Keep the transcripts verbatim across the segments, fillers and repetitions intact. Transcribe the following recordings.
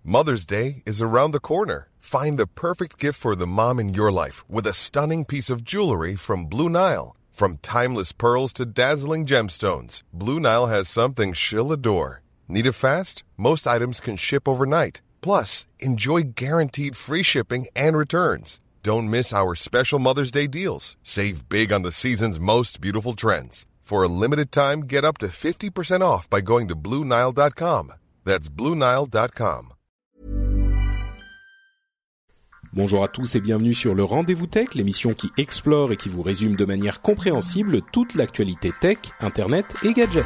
Mother's Day is around the corner. Find the perfect gift for the mom in your life with a stunning piece of jewelry from Blue Nile. From timeless pearls to dazzling gemstones, Blue Nile has something she'll adore. Need it fast? Most items can ship overnight. Plus, enjoy guaranteed free shipping and returns. Don't miss our special Mother's Day deals. Save big on the season's most beautiful trends. For a limited time, get up to fifty percent off by going to Blue Nile dot com. That's Blue Nile dot com. Bonjour à tous et bienvenue sur le Rendez-vous Tech, l'émission qui explore et qui vous résume de manière compréhensible toute l'actualité tech, internet et gadgets.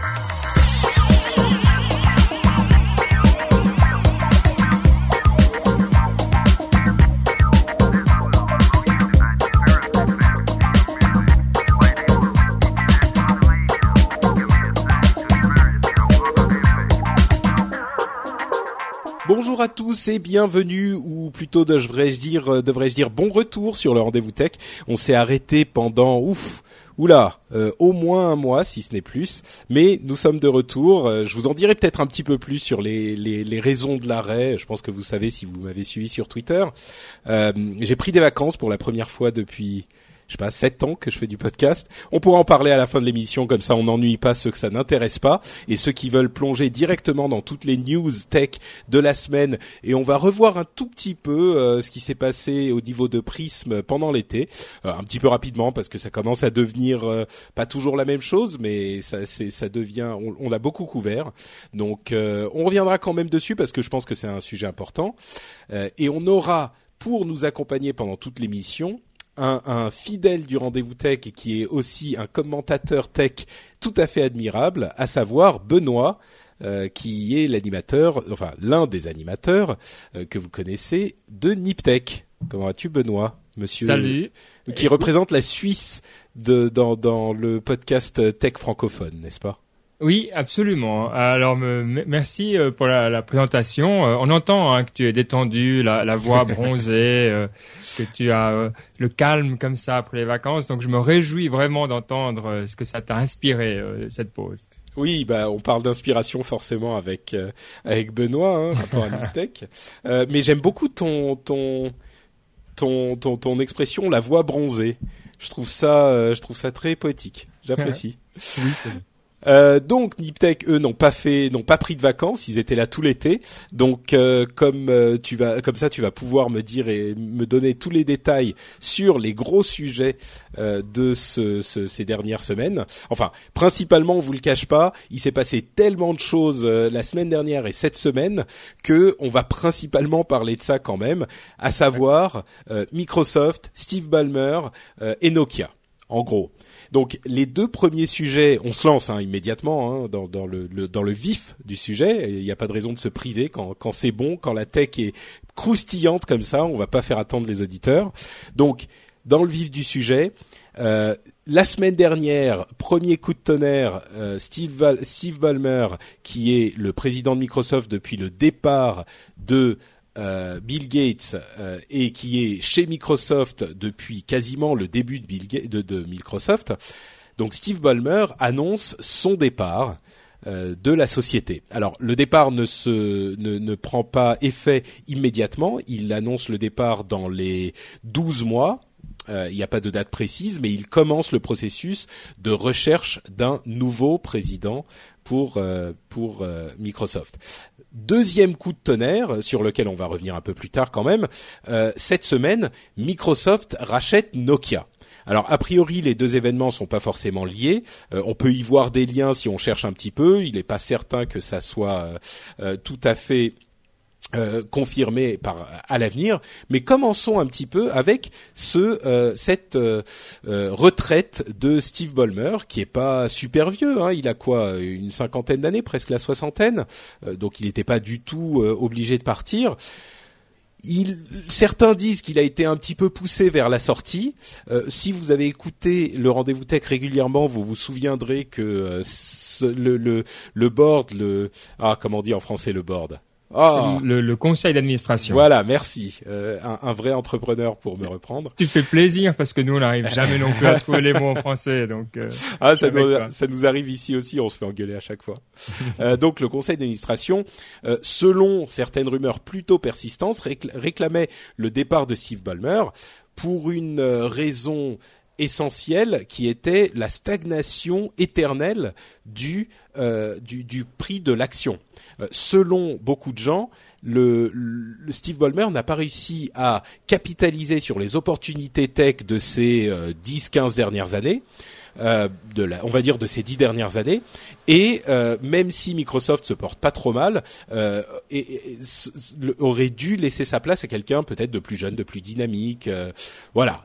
Bonjour à tous et bienvenue, ou plutôt devrais-je dire, devrais-je dire bon retour sur le Rendez-vous Tech. On s'est arrêté pendant, ouf, oula, euh, au moins un mois si ce n'est plus, mais nous sommes de retour. Euh, je vous en dirai peut-être un petit peu plus sur les, les, les raisons de l'arrêt. Je pense que vous savez si vous m'avez suivi sur Twitter. Euh, j'ai pris des vacances pour la première fois depuis... je sais pas, sept ans que je fais du podcast. On pourra en parler à la fin de l'émission, comme ça on n'ennuie pas ceux que ça n'intéresse pas et ceux qui veulent plonger directement dans toutes les news tech de la semaine. Et on va revoir un tout petit peu euh, ce qui s'est passé au niveau de Prism pendant l'été, euh, un petit peu rapidement parce que ça commence à devenir euh, pas toujours la même chose, mais ça, c'est, ça devient, on, on l'a beaucoup couvert. Donc euh, on reviendra quand même dessus parce que je pense que c'est un sujet important. Euh, et on aura, pour nous accompagner pendant toute l'émission, Un, un fidèle du Rendez-vous Tech et qui est aussi un commentateur tech tout à fait admirable, à savoir Benoît, euh, qui est l'animateur, enfin l'un des animateurs euh, que vous connaissez de Niptech. Comment vas-tu, Benoît, monsieur? Salut. Qui Écoute. représente la Suisse de, dans, dans le podcast tech francophone, n'est-ce pas? Oui, absolument. Alors, me, merci pour la, la présentation. On entend hein, que tu es détendu, la, la voix bronzée, euh, que tu as euh, le calme comme ça après les vacances. Donc, je me réjouis vraiment d'entendre euh, ce que ça t'a inspiré, euh, cette pause. Oui, bah on parle d'inspiration forcément avec euh, avec Benoît, hein, rapport à Niptech. Euh, mais j'aime beaucoup ton ton ton ton ton expression, la voix bronzée. Je trouve ça euh, je trouve ça très poétique. J'apprécie. Oui, c'est vrai. Euh, donc Niptech, eux, n'ont pas fait, n'ont pas pris de vacances. Ils étaient là tout l'été. Donc, euh, comme euh, tu vas, comme ça, tu vas pouvoir me dire et me donner tous les détails sur les gros sujets euh, de ce, ce, ces dernières semaines. Enfin, principalement, on vous le cache pas, il s'est passé tellement de choses euh, la semaine dernière et cette semaine que on va principalement parler de ça quand même, à savoir euh, Microsoft, Steve Ballmer euh, et Nokia. En gros. Donc les deux premiers sujets, on se lance hein, immédiatement hein, dans, dans le, le dans le vif du sujet. Il n'y a pas de raison de se priver quand quand c'est bon, quand la tech est croustillante comme ça. On va pas faire attendre les auditeurs. Donc dans le vif du sujet, euh, la semaine dernière, premier coup de tonnerre, euh, Steve Val- Steve Ballmer, qui est le président de Microsoft depuis le départ de Euh, Bill Gates euh, et qui est chez Microsoft depuis quasiment le début de, Bill Ga- de, de Microsoft. Donc Steve Ballmer annonce son départ euh, de la société. Alors le départ ne se ne, ne prend pas effet immédiatement. Il annonce le départ dans les douze mois. Euh, il n'y a pas de date précise, mais il commence le processus de recherche d'un nouveau président pour euh, pour euh, Microsoft. Deuxième coup de tonnerre, sur lequel on va revenir un peu plus tard quand même, euh, cette semaine, Microsoft rachète Nokia. Alors, a priori, les deux événements sont pas forcément liés. Euh, on peut y voir des liens si on cherche un petit peu. Il n'est pas certain que ça soit euh, euh, tout à fait Euh, confirmé par à l'avenir, mais commençons un petit peu avec ce euh, cette euh, euh, retraite de Steve Ballmer qui est pas super vieux, hein, il a quoi, une cinquantaine d'années, presque la soixantaine, euh, donc il n'était pas du tout euh, obligé de partir. Il, certains disent qu'il a été un petit peu poussé vers la sortie. Euh, si vous avez écouté le Rendez-vous Tech régulièrement, vous vous souviendrez que euh, ce, le, le le board, le ah comment on dit en français le board. Oh. Le, le conseil d'administration. Voilà, merci. Euh, un, un vrai entrepreneur pour me reprendre. Tu fais plaisir parce que nous on n'arrive jamais non plus à trouver les mots en français, donc. Euh, ah, ça nous, ça nous arrive ici aussi, on se fait engueuler à chaque fois. euh, donc le conseil d'administration, euh, selon certaines rumeurs plutôt persistantes, récl- réclamait le départ de Steve Ballmer pour une euh, raison essentielle qui était la stagnation éternelle du euh, du, du prix de l'action. Euh, selon beaucoup de gens, le, le Steve Ballmer n'a pas réussi à capitaliser sur les opportunités tech de ces euh, dix quinze dernières années. Euh, de la, on va dire de ces dix dernières années, et euh, même si Microsoft se porte pas trop mal, euh, et, et, et, aurait dû laisser sa place à quelqu'un peut-être de plus jeune, de plus dynamique, euh, voilà.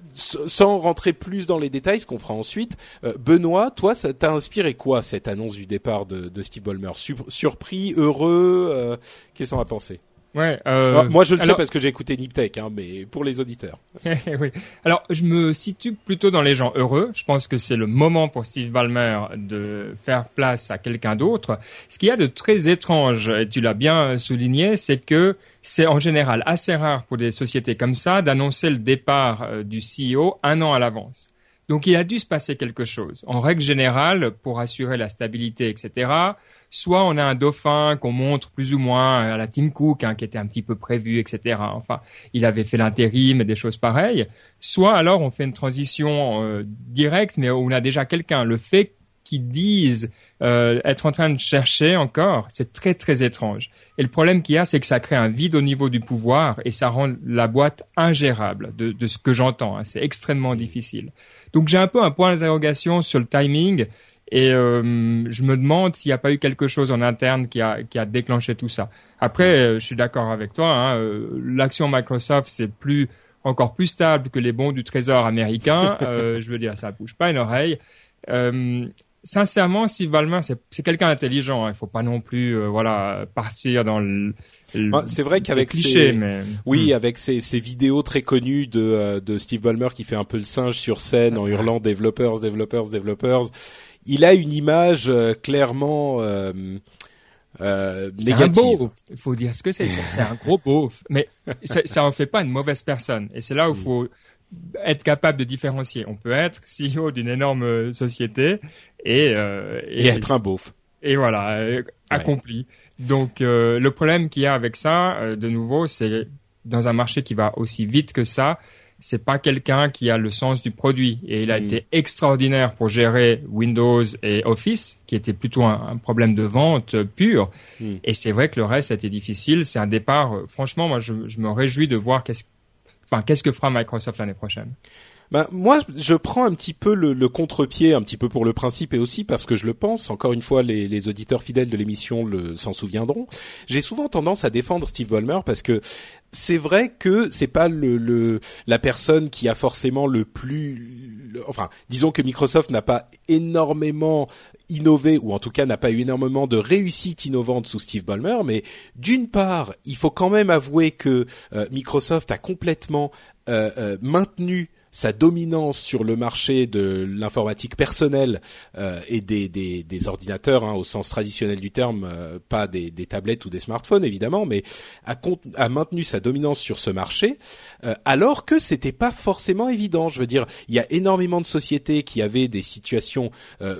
Sans rentrer plus dans les détails, ce qu'on fera ensuite, euh, Benoît, toi, ça t'a inspiré quoi cette annonce du départ de, de Steve Ballmer? Sur, surpris, heureux, euh, qu'est-ce qu'on a pensé? Ouais. Euh, alors, moi, je le alors... sais parce que j'ai écouté Niptech, hein, mais pour les auditeurs. oui. Alors, je me situe plutôt dans les gens heureux. Je pense que c'est le moment pour Steve Ballmer de faire place à quelqu'un d'autre. Ce qu'il y a de très étrange, et tu l'as bien souligné, c'est que c'est en général assez rare pour des sociétés comme ça d'annoncer le départ du C E O un an à l'avance. Donc, il a dû se passer quelque chose. En règle générale, pour assurer la stabilité, et cetera, soit on a un dauphin qu'on montre plus ou moins à la Tim Cook, hein, qui était un petit peu prévu, et cetera. Enfin, il avait fait l'intérim et des choses pareilles. Soit alors on fait une transition euh, directe, mais où on a déjà quelqu'un. Le fait qu'ils disent euh, être en train de chercher encore, c'est très très étrange. Et le problème qu'il y a, c'est que ça crée un vide au niveau du pouvoir et ça rend la boîte ingérable, de, de ce que j'entends. Hein. C'est extrêmement difficile. Donc j'ai un peu un point d'interrogation sur le timing. Et euh, je me demande s'il n'y a pas eu quelque chose en interne qui a, qui a déclenché tout ça. Après, euh, je suis d'accord avec toi. Hein, euh, l'action Microsoft, c'est plus encore plus stable que les bons du Trésor américain. euh, je veux dire, ça bouge pas une oreille. Euh, sincèrement, Steve Ballmer, c'est, c'est quelqu'un d'intelligent. Hein, il faut pas non plus, euh, voilà, partir dans le. le ah, c'est vrai qu'avec cliché, ces, mais oui, hmm. avec ces, ces vidéos très connues de, euh, de Steve Ballmer qui fait un peu le singe sur scène en hurlant developers, developers, developers. Il a une image euh, clairement euh, euh, c'est négative. Un beauf. Il faut dire ce que c'est. C'est, c'est un gros beauf, mais ça, ça en fait pas une mauvaise personne. Et c'est là où il faut être capable de différencier. On peut être C E O d'une énorme société et euh, et, et être un beauf. Et voilà, euh, accompli. Ouais. Donc euh, le problème qu'il y a avec ça, euh, de nouveau, c'est dans un marché qui va aussi vite que ça. C'est pas quelqu'un qui a le sens du produit et il a mmh. été extraordinaire pour gérer Windows et Office, qui était plutôt un, un problème de vente pur. Mmh. Et c'est vrai que le reste a été difficile. C'est un départ. Euh, franchement, moi, je, je me réjouis de voir qu'est-ce, enfin, qu'est-ce que fera Microsoft l'année prochaine. Ben, moi, je prends un petit peu le, le contre-pied, un petit peu pour le principe et aussi parce que je le pense. Encore une fois, les, les auditeurs fidèles de l'émission le, s'en souviendront. J'ai souvent tendance à défendre Steve Ballmer parce que c'est vrai que c'est pas le, le la personne qui a forcément le plus, le, enfin, disons que Microsoft n'a pas énormément innové ou en tout cas n'a pas eu énormément de réussite innovante sous Steve Ballmer. Mais d'une part, il faut quand même avouer que euh, Microsoft a complètement euh, euh, maintenu sa dominance sur le marché de l'informatique personnelle euh, et des, des, des ordinateurs, hein, au sens traditionnel du terme, euh, pas des, des tablettes ou des smartphones évidemment, mais a, a maintenu sa dominance sur ce marché, euh, alors que c'était pas forcément évident. Je veux dire, il y a énormément de sociétés qui avaient des situations euh,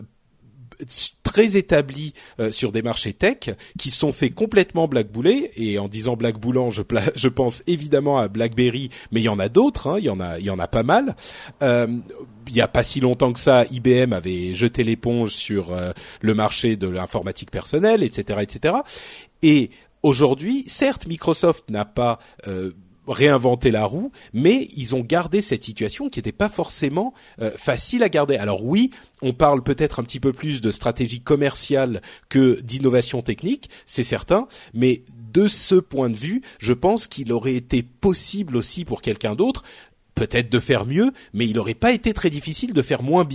très établis euh, sur des marchés tech qui sont fait complètement blackbouler. Et en disant blackboulant, je, pla- je pense évidemment à BlackBerry, mais il y en a d'autres, hein, il y en a, il y en a pas mal. Euh, il y a pas si longtemps que ça, I B M avait jeté l'éponge sur euh, le marché de l'informatique personnelle, et cetera, et cetera. Et aujourd'hui, certes, Microsoft n'a pas euh, réinventer la roue, mais ils ont gardé cette situation qui n'était pas forcément euh, facile à garder. Alors oui, on parle peut-être un petit peu plus de stratégie commerciale que d'innovation technique, c'est certain, mais de ce point de vue, je pense qu'il aurait été possible aussi pour quelqu'un d'autre, peut-être de faire mieux, mais il n'aurait pas été très difficile de faire moins bien.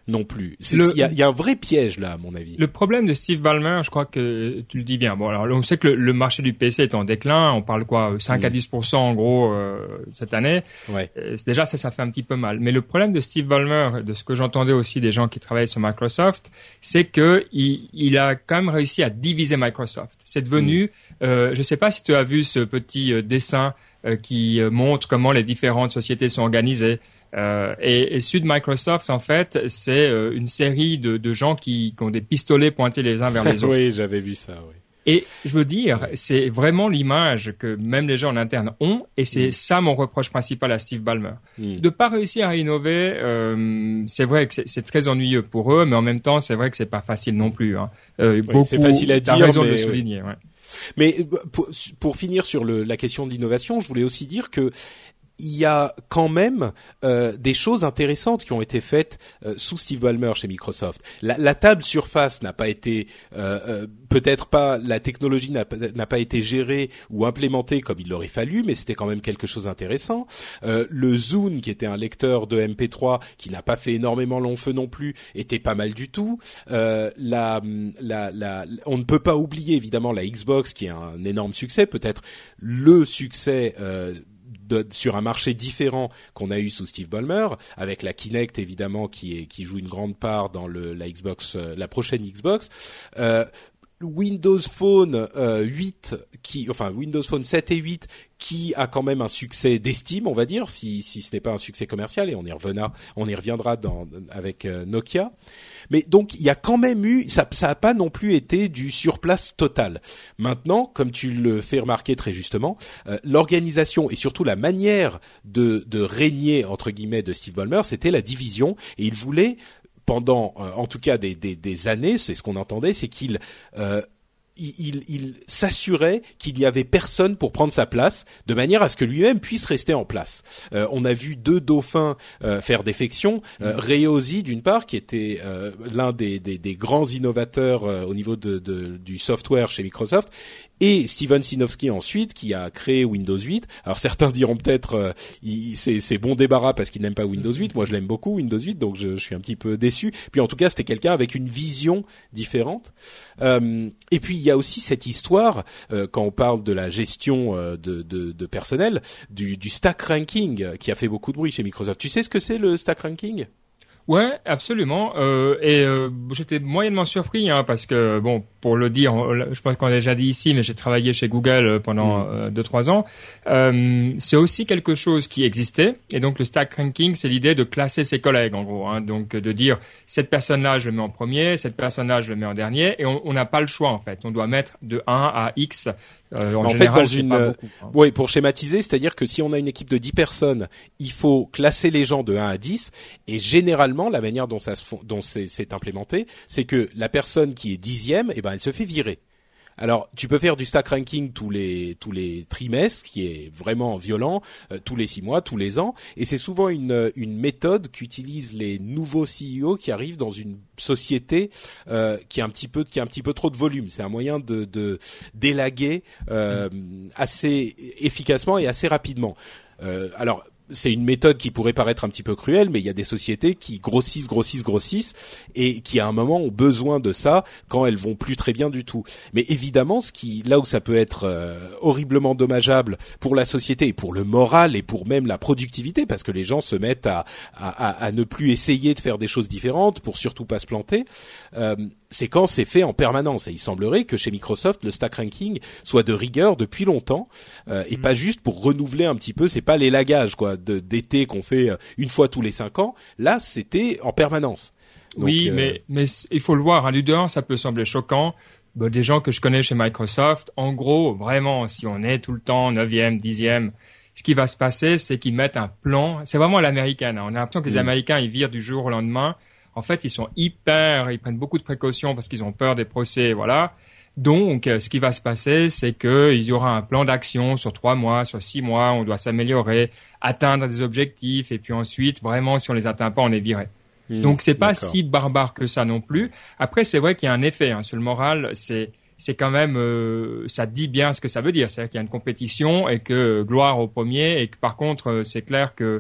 non plus. Il y a, y a un vrai piège là, à mon avis. Le problème de Steve Ballmer, je crois que tu le dis bien. Bon, alors on sait que le, le marché du P C est en déclin. On parle quoi, cinq mmh. à dix pour cent en gros euh, cette année. Ouais. Euh, déjà ça, ça fait un petit peu mal. Mais le problème de Steve Ballmer, de ce que j'entendais aussi des gens qui travaillent sur Microsoft, c'est que il, il a quand même réussi à diviser Microsoft. C'est devenu, mmh. euh, je sais pas si tu as vu ce petit euh, dessin euh, qui euh, montre comment les différentes sociétés sont organisées. Euh, et, et celui de Microsoft, en fait, c'est euh, une série de, de gens qui, qui ont des pistolets pointés les uns vers les autres. Oui, j'avais vu ça, oui. Et je veux dire, c'est vraiment l'image que même les gens en interne ont, et c'est mm. ça mon reproche principal à Steve Ballmer. Mm. De pas réussir à innover, euh, c'est vrai que c'est, c'est très ennuyeux pour eux, mais en même temps, c'est vrai que c'est pas facile non plus. Hein. Euh, oui, beaucoup, c'est facile à dire, t'as raison mais de le souligner. Oui. Ouais. Mais pour, pour finir sur le, la question de l'innovation, je voulais aussi dire que il y a quand même euh, des choses intéressantes qui ont été faites euh, sous Steve Ballmer chez Microsoft. La, la table Surface n'a pas été, euh, euh, peut-être pas, la technologie n'a, n'a pas été gérée ou implémentée comme il l'aurait fallu, mais c'était quand même quelque chose d'intéressant. Euh, le Zune, qui était un lecteur de M P trois, qui n'a pas fait énormément long feu non plus, était pas mal du tout. Euh, la, la, la, on ne peut pas oublier évidemment la Xbox, qui est un énorme succès, peut-être le succès euh, De, sur un marché différent qu'on a eu sous Steve Ballmer, avec la Kinect évidemment qui est qui joue une grande part dans le la Xbox, euh, la prochaine Xbox. Euh, Windows Phone euh, huit qui enfin Windows Phone sept et huit qui a quand même un succès d'estime, on va dire, si si ce n'est pas un succès commercial, et on y reviendra on y reviendra dans avec euh, Nokia. Mais donc il y a quand même eu ça ça a pas non plus été du surplace total. Maintenant, comme tu le fais remarquer très justement, euh, l'organisation et surtout la manière de de régner entre guillemets de Steve Ballmer, c'était la division, et il voulait pendant euh, en tout cas des, des des années, c'est ce qu'on entendait, c'est qu'il euh, il, il, il s'assurait qu'il n'y avait personne pour prendre sa place, de manière à ce que lui-même puisse rester en place. Euh, on a vu deux dauphins euh, faire défection. Euh, Ray Ozzie, d'une part, qui était euh, l'un des, des, des grands innovateurs euh, au niveau de, de, du software chez Microsoft, et Steven Sinofsky ensuite, qui a créé Windows huit. Alors certains diront peut-être euh, il, c'est, c'est bon débarras parce qu'il n'aime pas Windows huit. Moi, je l'aime beaucoup Windows huit, donc je, je suis un petit peu déçu. Puis en tout cas, c'était quelqu'un avec une vision différente. Euh, et puis il y a aussi cette histoire euh, quand on parle de la gestion euh, de, de, de personnel, du, du stack ranking euh, qui a fait beaucoup de bruit chez Microsoft. Tu sais ce que c'est le stack ranking ? Ouais, absolument. Euh, et euh, j'étais moyennement surpris, hein, parce que bon, pour le dire, je pense qu'on l'a déjà dit ici, mais j'ai travaillé chez Google pendant mmh. euh, deux trois ans. Euh, c'est aussi quelque chose qui existait, et donc le stack ranking, c'est l'idée de classer ses collègues, en gros, hein, donc de dire cette personne-là, je le mets en premier, cette personne-là, je le mets en dernier, et on n'a pas le choix en fait. On doit mettre de un à X. Euh, en, en général, fait, dans une, pas beaucoup, hein. Oui, pour schématiser, c'est-à-dire que si on a une équipe de dix personnes, il faut classer les gens de un à dix, et généralement, la manière dont ça se font, dont c'est, c'est implémenté, c'est que la personne qui est dixième, eh ben, elle se fait virer. Alors, tu peux faire du stack ranking tous les tous les trimestres, qui est vraiment violent, euh, tous les six mois, tous les ans, et c'est souvent une une méthode qu'utilisent les nouveaux C E O qui arrivent dans une société euh, qui a un petit peu qui a un petit peu trop de volume. C'est un moyen de de d'élaguer euh, assez efficacement et assez rapidement. Euh, alors c'est une méthode qui pourrait paraître un petit peu cruelle, mais il y a des sociétés qui grossissent, grossissent, grossissent, et qui à un moment ont besoin de ça quand elles vont plus très bien du tout. Mais évidemment, ce qui, là où ça peut être euh, horriblement dommageable pour la société et pour le moral et pour même la productivité, parce que les gens se mettent à, à, à, à ne plus essayer de faire des choses différentes pour surtout pas se planter, euh, c'est quand c'est fait en permanence. Et il semblerait que chez Microsoft, le stack ranking soit de rigueur depuis longtemps, euh, et mmh. pas juste pour renouveler un petit peu. C'est pas l'élagage, quoi, de, d'été qu'on fait une fois tous les cinq ans. Là, c'était en permanence. Donc, oui, euh... mais mais il faut le voir. Hein, du dehors, ça peut sembler choquant. Bah, des gens que je connais chez Microsoft, en gros, vraiment, si on est tout le temps neuvième, dixième, ce qui va se passer, c'est qu'ils mettent un plan. C'est vraiment à l'américaine. Hein. On a l'impression que les mmh. Américains, ils virent du jour au lendemain. En fait, ils sont hyper, ils prennent beaucoup de précautions parce qu'ils ont peur des procès, voilà. Donc, ce qui va se passer, c'est qu'il y aura un plan d'action sur trois mois, sur six mois, on doit s'améliorer, atteindre des objectifs, et puis ensuite, vraiment, si on les atteint pas, on est viré. Mmh, Donc, c'est pas d'accord. si barbare que ça non plus. Après, c'est vrai qu'il y a un effet hein, sur le moral. C'est, c'est quand même, euh, ça dit bien ce que ça veut dire. C'est-à-dire qu'il y a une compétition et que gloire au premier, et que par contre, c'est clair que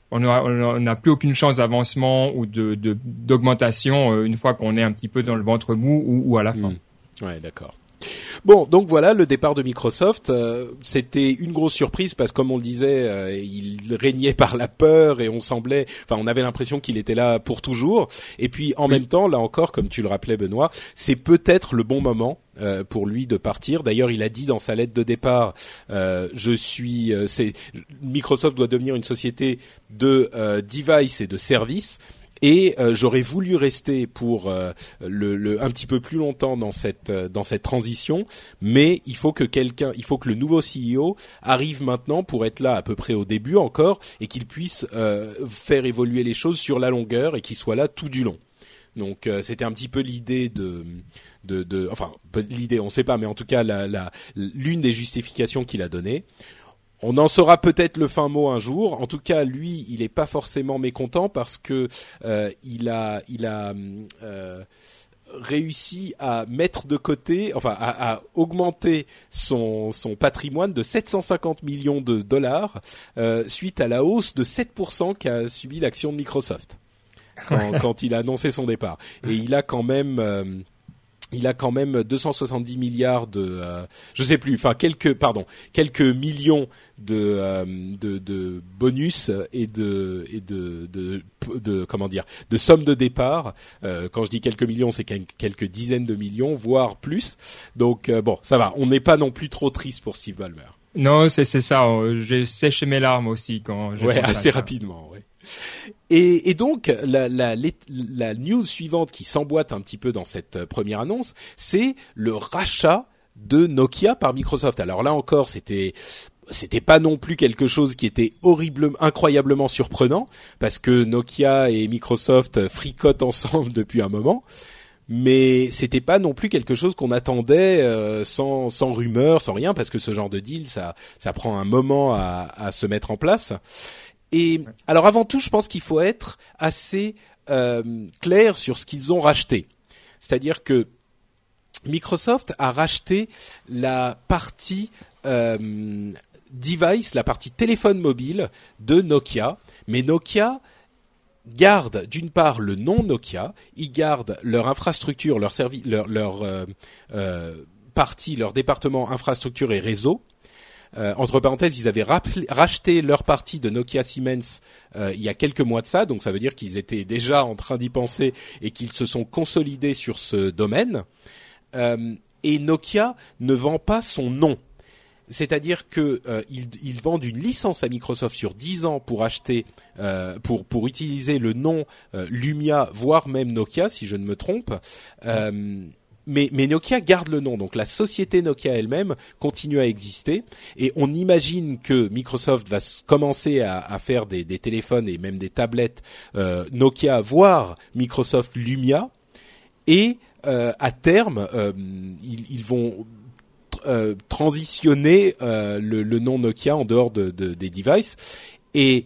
on n'a on n'a plus aucune chance d'avancement ou de, de d'augmentation euh, une fois qu'on est un petit peu dans le ventre mou ou, ou à la fin. Mmh. Ouais, d'accord. Bon, donc voilà, le départ de Microsoft, euh, c'était une grosse surprise parce que comme on le disait, euh, il régnait par la peur et on semblait, enfin, on avait l'impression qu'il était là pour toujours. Et puis en oui. même temps, là encore, comme tu le rappelais, Benoît, c'est peut-être le bon moment euh, pour lui de partir. D'ailleurs, il a dit dans sa lettre de départ, euh, je suis, euh, c'est Microsoft doit devenir une société de euh, device et de services. Et euh, j'aurais voulu rester pour euh, le, le un petit peu plus longtemps dans cette euh, dans cette transition, mais il faut que quelqu'un, il faut que le nouveau C E O arrive maintenant pour être là à peu près au début encore et qu'il puisse euh, faire évoluer les choses sur la longueur et qu'il soit là tout du long. Donc euh, c'était un petit peu l'idée de de, de enfin l'idée, on sait pas, mais en tout cas la, la l'une des justifications qu'il a données. On en saura peut-être le fin mot un jour. En tout cas, lui, il est pas forcément mécontent parce que euh, il a, il a euh, réussi à mettre de côté, enfin, à, à augmenter son son patrimoine de sept cent cinquante millions de dollars euh, suite à la hausse de sept pour cent qu'a subi l'action de Microsoft quand, quand il a annoncé son départ. Et il a quand même euh, Il a quand même deux cent soixante-dix milliards de, euh, je sais plus, enfin quelques, pardon, quelques millions de, euh, de, de bonus et de, et de, de, de, de comment dire, de sommes de départ. Euh, quand je dis quelques millions, c'est quelques dizaines de millions, voire plus. Donc euh, bon, ça va. On n'est pas non plus trop triste pour Steve Ballmer. Non, c'est c'est ça. J'ai séché mes larmes aussi quand. J'ai ouais, assez rapidement. Ouais. Et, et donc la, la, la news suivante qui s'emboîte un petit peu dans cette première annonce, c'est le rachat de Nokia par Microsoft. Alors là encore, c'était c'était pas non plus quelque chose qui était horriblement, incroyablement surprenant parce que Nokia et Microsoft fricotent ensemble depuis un moment. Mais c'était pas non plus quelque chose qu'on attendait euh, sans sans rumeur, sans rien, parce que ce genre de deal, ça ça prend un moment à, à se mettre en place. Et alors avant tout, je pense qu'il faut être assez euh, clair sur ce qu'ils ont racheté. C'est-à-dire que Microsoft a racheté la partie euh, device, la partie téléphone mobile de Nokia, mais Nokia garde d'une part le nom Nokia, ils gardent leur infrastructure, leur service, leur leur euh, euh, partie, leur département infrastructure et réseau. Euh, entre parenthèses, ils avaient rappelé, racheté leur partie de Nokia Siemens euh, il y a quelques mois de ça, donc ça veut dire qu'ils étaient déjà en train d'y penser et qu'ils se sont consolidés sur ce domaine. Euh, et Nokia ne vend pas son nom. C'est-à-dire que euh, ils, ils vendent une licence à Microsoft sur dix ans pour acheter, euh, pour pour utiliser le nom euh, Lumia, voire même Nokia, si je ne me trompe. Euh, mais, mais Nokia garde le nom, donc la société Nokia elle-même continue à exister. Et on imagine que Microsoft va commencer à, à faire des, des téléphones et même des tablettes euh, Nokia, voire Microsoft Lumia. Et euh, à terme, euh, ils, ils vont Euh, transitionner euh, le, le nom Nokia en dehors de, de, des devices. Et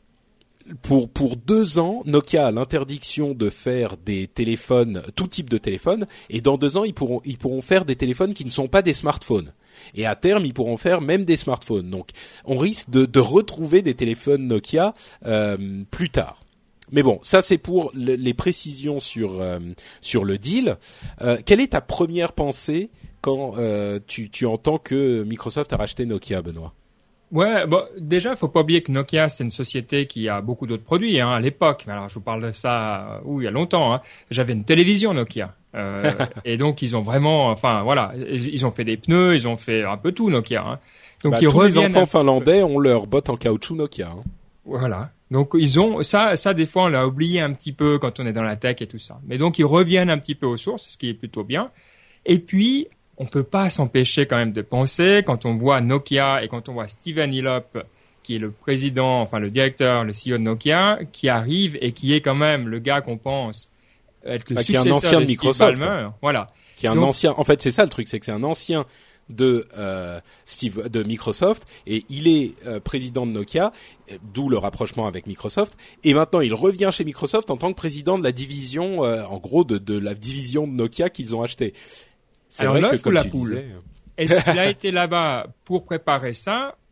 pour pour deux ans, Nokia a l'interdiction de faire des téléphones, tout type de téléphone. Et dans deux ans, ils pourront ils pourront faire des téléphones qui ne sont pas des smartphones. Et à terme, ils pourront faire même des smartphones. Donc, on risque de, de retrouver des téléphones Nokia euh, plus tard. Mais bon, ça c'est pour le, les précisions sur euh, sur le deal. Euh, quelle est ta première pensée quand euh, tu, tu entends que Microsoft a racheté Nokia, Benoît? Ouais, bon, déjà, faut pas oublier que Nokia, c'est une société qui a beaucoup d'autres produits hein, à l'époque. Alors, je vous parle de ça, euh, il y a longtemps. Hein. J'avais une télévision Nokia, euh, et donc ils ont vraiment, enfin, voilà, ils ont fait des pneus, ils ont fait un peu tout Nokia. Hein. Donc bah, ils tous les enfants à... finlandais ont leur botte en caoutchouc Nokia. Hein. Voilà. Donc ils ont ça, ça des fois on l'a oublié un petit peu quand on est dans la tech et tout ça. Mais donc ils reviennent un petit peu aux sources, ce qui est plutôt bien. Et puis on peut pas s'empêcher quand même de penser quand on voit Nokia et quand on voit Steven Elop, qui est le président, enfin le directeur, le C E O de Nokia, qui arrive et qui est quand même le gars qu'on pense être le bah, successeur qui est un ancien de, de Microsoft, Steve Ballmer. Voilà. Qui est un donc, ancien. En fait, c'est ça le truc, c'est que c'est un ancien de euh, Steve de Microsoft et il est euh, président de Nokia, d'où le rapprochement avec Microsoft, et maintenant il revient chez Microsoft en tant que président de la division euh, en gros de, de la division de Nokia qu'ils ont acheté. C'est Alors vrai que comme la tu poule. Disais... Est-ce qu'il a été là-bas pour préparer ça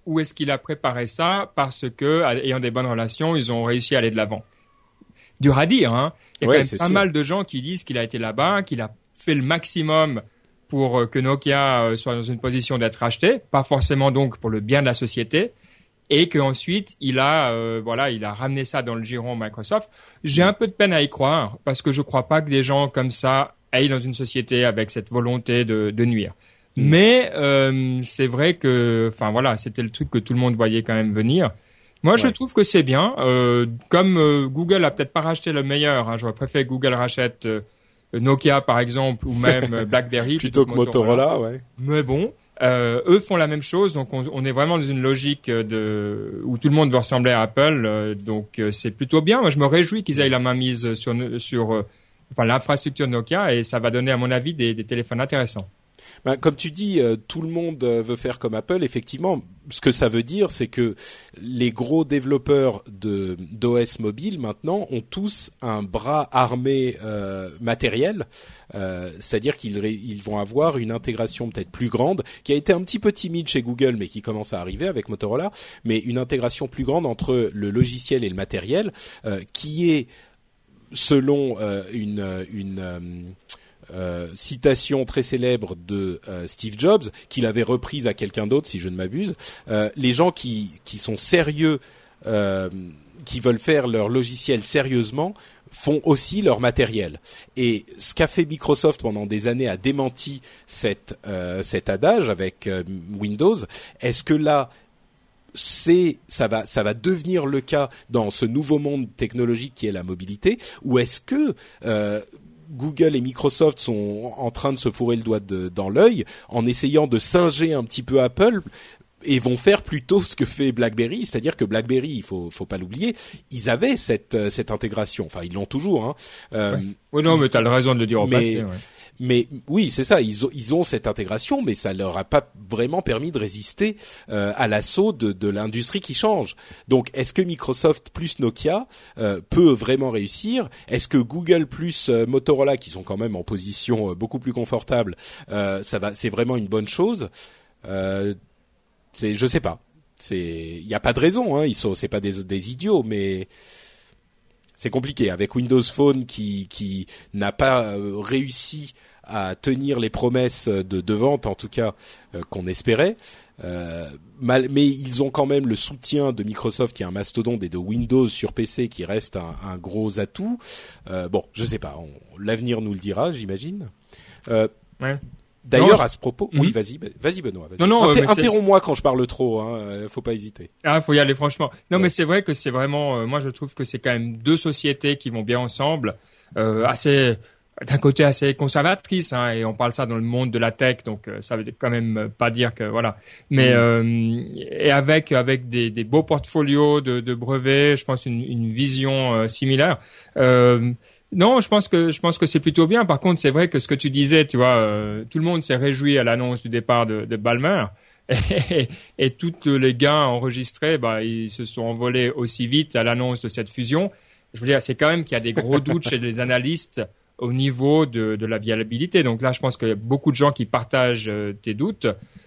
ou est-ce qu'il a préparé ça parce que, ayant des bonnes relations, ils ont réussi à aller de l'avant? Dur à dire, hein. Il y a Ouais, quand même c'est pas sûr. mal de gens qui disent qu'il a été là-bas, qu'il a fait le maximum pour que Nokia soit dans une position d'être racheté, pas forcément donc pour le bien de la société, et qu'ensuite il a, euh, voilà, il a ramené ça dans le giron Microsoft. J'ai un peu de peine à y croire parce que je crois pas que des gens comme ça aillent dans une société avec cette volonté de, de nuire. Mm. Mais euh, c'est vrai que, enfin voilà, c'était le truc que tout le monde voyait quand même venir. Moi, ouais. je trouve que c'est bien. Euh, comme euh, Google a peut-être pas racheté le meilleur, hein, j'aurais préféré que Google rachète euh, Nokia par exemple ou même BlackBerry plutôt, plutôt que Motorola, Motorola, ouais. Mais bon, euh, eux font la même chose, donc on, on est vraiment dans une logique de où tout le monde veut ressembler à Apple, euh, donc euh, c'est plutôt bien. Moi, je me réjouis qu'ils aient la main mise sur sur euh, enfin l'infrastructure Nokia et ça va donner à mon avis des, des téléphones intéressants. Ben, comme tu dis, euh, tout le monde euh, veut faire comme Apple. Effectivement, ce que ça veut dire, c'est que les gros développeurs de d'O S mobile maintenant ont tous un bras armé euh, matériel. Euh, c'est-à-dire qu'ils ré- ils vont avoir une intégration peut-être plus grande, qui a été un petit peu timide chez Google, mais qui commence à arriver avec Motorola. Mais une intégration plus grande entre le logiciel et le matériel, euh, qui est selon euh, une une euh, Euh, citation très célèbre de euh, Steve Jobs, qu'il avait reprise à quelqu'un d'autre, si je ne m'abuse. Euh, les gens qui qui sont sérieux, euh, qui veulent faire leur logiciel sérieusement, font aussi leur matériel. Et ce qu'a fait Microsoft pendant des années a démenti cette euh, cet adage avec euh, Windows. Est-ce que là c'est ça va ça va devenir le cas dans ce nouveau monde technologique qui est la mobilité, ou est-ce que euh, Google et Microsoft sont en train de se fourrer le doigt de, dans l'œil en essayant de singer un petit peu Apple et vont faire plutôt ce que fait BlackBerry, c'est-à-dire que BlackBerry, il faut faut pas l'oublier, ils avaient cette cette intégration, enfin ils l'ont toujours, hein. Euh, ouais. Oui non, mais t'as raison de le dire au mais, passé. Ouais. Mais oui, c'est ça, ils ont, ils ont cette intégration, mais ça leur a pas vraiment permis de résister euh, à l'assaut de, de l'industrie qui change. Donc, est-ce que Microsoft plus Nokia euh, peut vraiment réussir? Est-ce que Google plus euh, Motorola, qui sont quand même en position euh, beaucoup plus confortable, euh, ça va, c'est vraiment une bonne chose? euh, C'est, je sais pas. C'est, il y a pas de raison, hein. Ils sont, c'est pas des, des idiots, mais c'est compliqué avec Windows Phone qui qui n'a pas euh, réussi à tenir les promesses de, de vente, en tout cas euh, qu'on espérait. Euh, mal, mais ils ont quand même le soutien de Microsoft qui est un mastodonte et de Windows sur P C qui reste un, un gros atout. Euh, bon, je sais pas, on, l'avenir nous le dira, j'imagine. Euh, ouais. D'ailleurs, non, à ce propos, mm-hmm. oui, vas-y, vas-y Benoît. Vas-y. Non, non, Inter- euh, interromps-moi quand je parle trop, hein, faut pas hésiter. Ah, faut y aller franchement. Non, ouais. mais c'est vrai que c'est vraiment, euh, moi je trouve que c'est quand même deux sociétés qui vont bien ensemble, euh, assez, d'un côté assez conservatrices, hein, et on parle ça dans le monde de la tech, donc euh, ça veut quand même pas dire que voilà. Mais mm. euh, et avec avec des, des beaux portfolios de, de brevets, je pense une, une vision euh, similaire. Euh, Non, je pense que je pense que c'est plutôt bien. Par contre, c'est vrai que ce que tu disais, tu vois, euh, tout le monde s'est réjoui à l'annonce du départ de, de Ballmer, et, et tous les gains enregistrés, bah, ils se sont envolés aussi vite à l'annonce de cette fusion. Je veux dire, c'est quand même qu'il y a des gros doutes chez les analystes au niveau de, de la viabilité. Donc là, je pense qu'il y a beaucoup de gens qui partagent euh, tes doutes.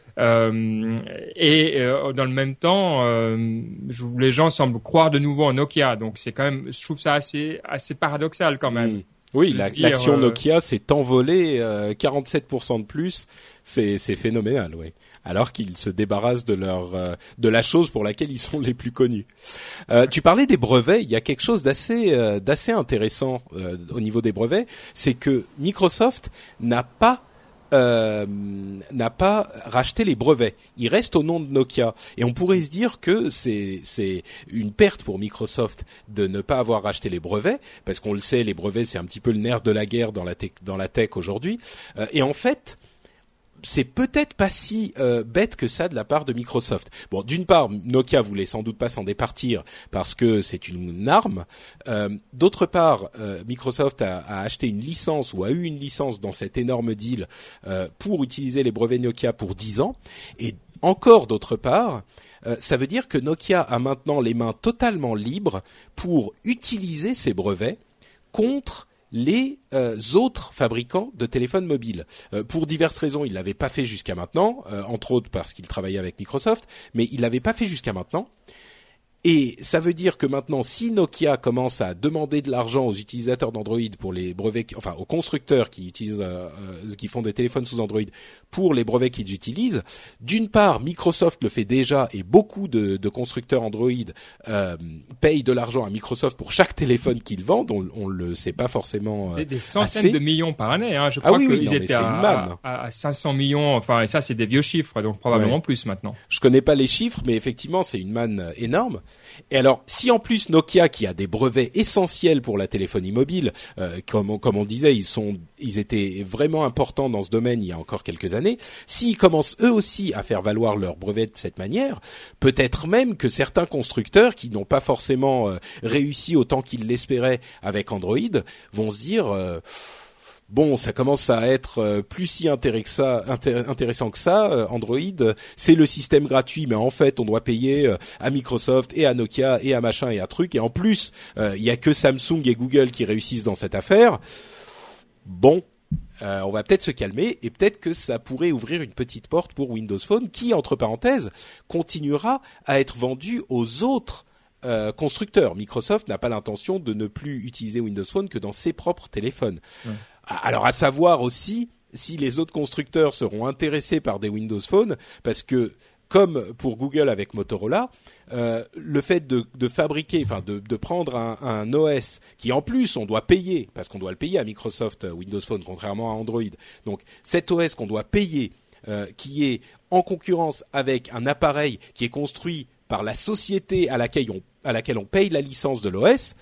Euh, et euh, dans le même temps, euh, je, les gens semblent croire de nouveau en Nokia, donc c'est quand même, je trouve ça assez assez paradoxal quand même. Mmh. Oui, la, dire, l'action euh... Nokia s'est envolée euh, quarante-sept pour cent de plus, c'est c'est phénoménal, oui. Alors qu'ils se débarrassent de leur euh, de la chose pour laquelle ils sont les plus connus. Euh, tu parlais des brevets, il y a quelque chose d'assez euh, d'assez intéressant euh, au niveau des brevets, c'est que Microsoft n'a pas Euh, n'a pas racheté les brevets. Il reste au nom de Nokia. Et on pourrait se dire que c'est, c'est une perte pour Microsoft de ne pas avoir racheté les brevets, parce qu'on le sait, les brevets, c'est un petit peu le nerf de la guerre dans la tech, dans la tech aujourd'hui. Euh, et en fait, c'est peut-être pas si euh, bête que ça de la part de Microsoft. Bon, d'une part, Nokia voulait sans doute pas s'en départir parce que c'est une, une arme. Euh, d'autre part, euh, Microsoft a, a acheté une licence ou a eu une licence dans cet énorme deal euh, pour utiliser les brevets Nokia pour dix ans. Et encore d'autre part, euh, ça veut dire que Nokia a maintenant les mains totalement libres pour utiliser ces brevets contre les euh, autres fabricants de téléphones mobiles. Euh, pour diverses raisons, il l'avait pas fait jusqu'à maintenant, euh, entre autres parce qu'il travaillait avec Microsoft, mais il l'avait pas fait jusqu'à maintenant. Et ça veut dire que maintenant, si Nokia commence à demander de l'argent aux utilisateurs d'Android pour les brevets, enfin aux constructeurs qui utilisent, euh, euh, qui font des téléphones sous Android pour les brevets qu'ils utilisent, d'une part, Microsoft le fait déjà et beaucoup de, de constructeurs Android euh, payent de l'argent à Microsoft pour chaque téléphone qu'ils vendent. On, on le sait pas forcément euh, des, des centaines assez. de millions par année. Hein. Je crois ah oui, oui, qu'ils non, étaient à, à, à cinq cents millions. Enfin, et ça, c'est des vieux chiffres, donc probablement ouais. plus maintenant. Je connais pas les chiffres, mais effectivement, c'est une manne énorme. Et alors, si en plus Nokia, qui a des brevets essentiels pour la téléphonie mobile, euh, comme, on, comme on disait, ils sont, ils étaient vraiment importants dans ce domaine il y a encore quelques années. S'ils commencent eux aussi à faire valoir leurs brevets de cette manière, peut-être même que certains constructeurs qui n'ont pas forcément euh, réussi autant qu'ils l'espéraient avec Android vont se dire euh, bon, ça commence à être euh, plus si intéressant, intér- intéressant que ça. Euh, Android, euh, c'est le système gratuit, mais en fait, on doit payer euh, à Microsoft et à Nokia et à machin et à truc. Et en plus, il euh, y a que Samsung et Google qui réussissent dans cette affaire. Bon, euh, on va peut-être se calmer et peut-être que ça pourrait ouvrir une petite porte pour Windows Phone, qui, entre parenthèses, continuera à être vendu aux autres Euh, constructeurs. Microsoft n'a pas l'intention de ne plus utiliser Windows Phone que dans ses propres téléphones. Ouais. Alors à savoir aussi si les autres constructeurs seront intéressés par des Windows Phone, parce que comme pour Google avec Motorola, euh, le fait de, de fabriquer, enfin de, de prendre un, un O S qui en plus on doit payer, parce qu'on doit le payer à Microsoft Windows Phone contrairement à Android. Donc cet O S qu'on doit payer, euh, qui est en concurrence avec un appareil qui est construit par la société à laquelle on à laquelle on paye la licence de l'O S,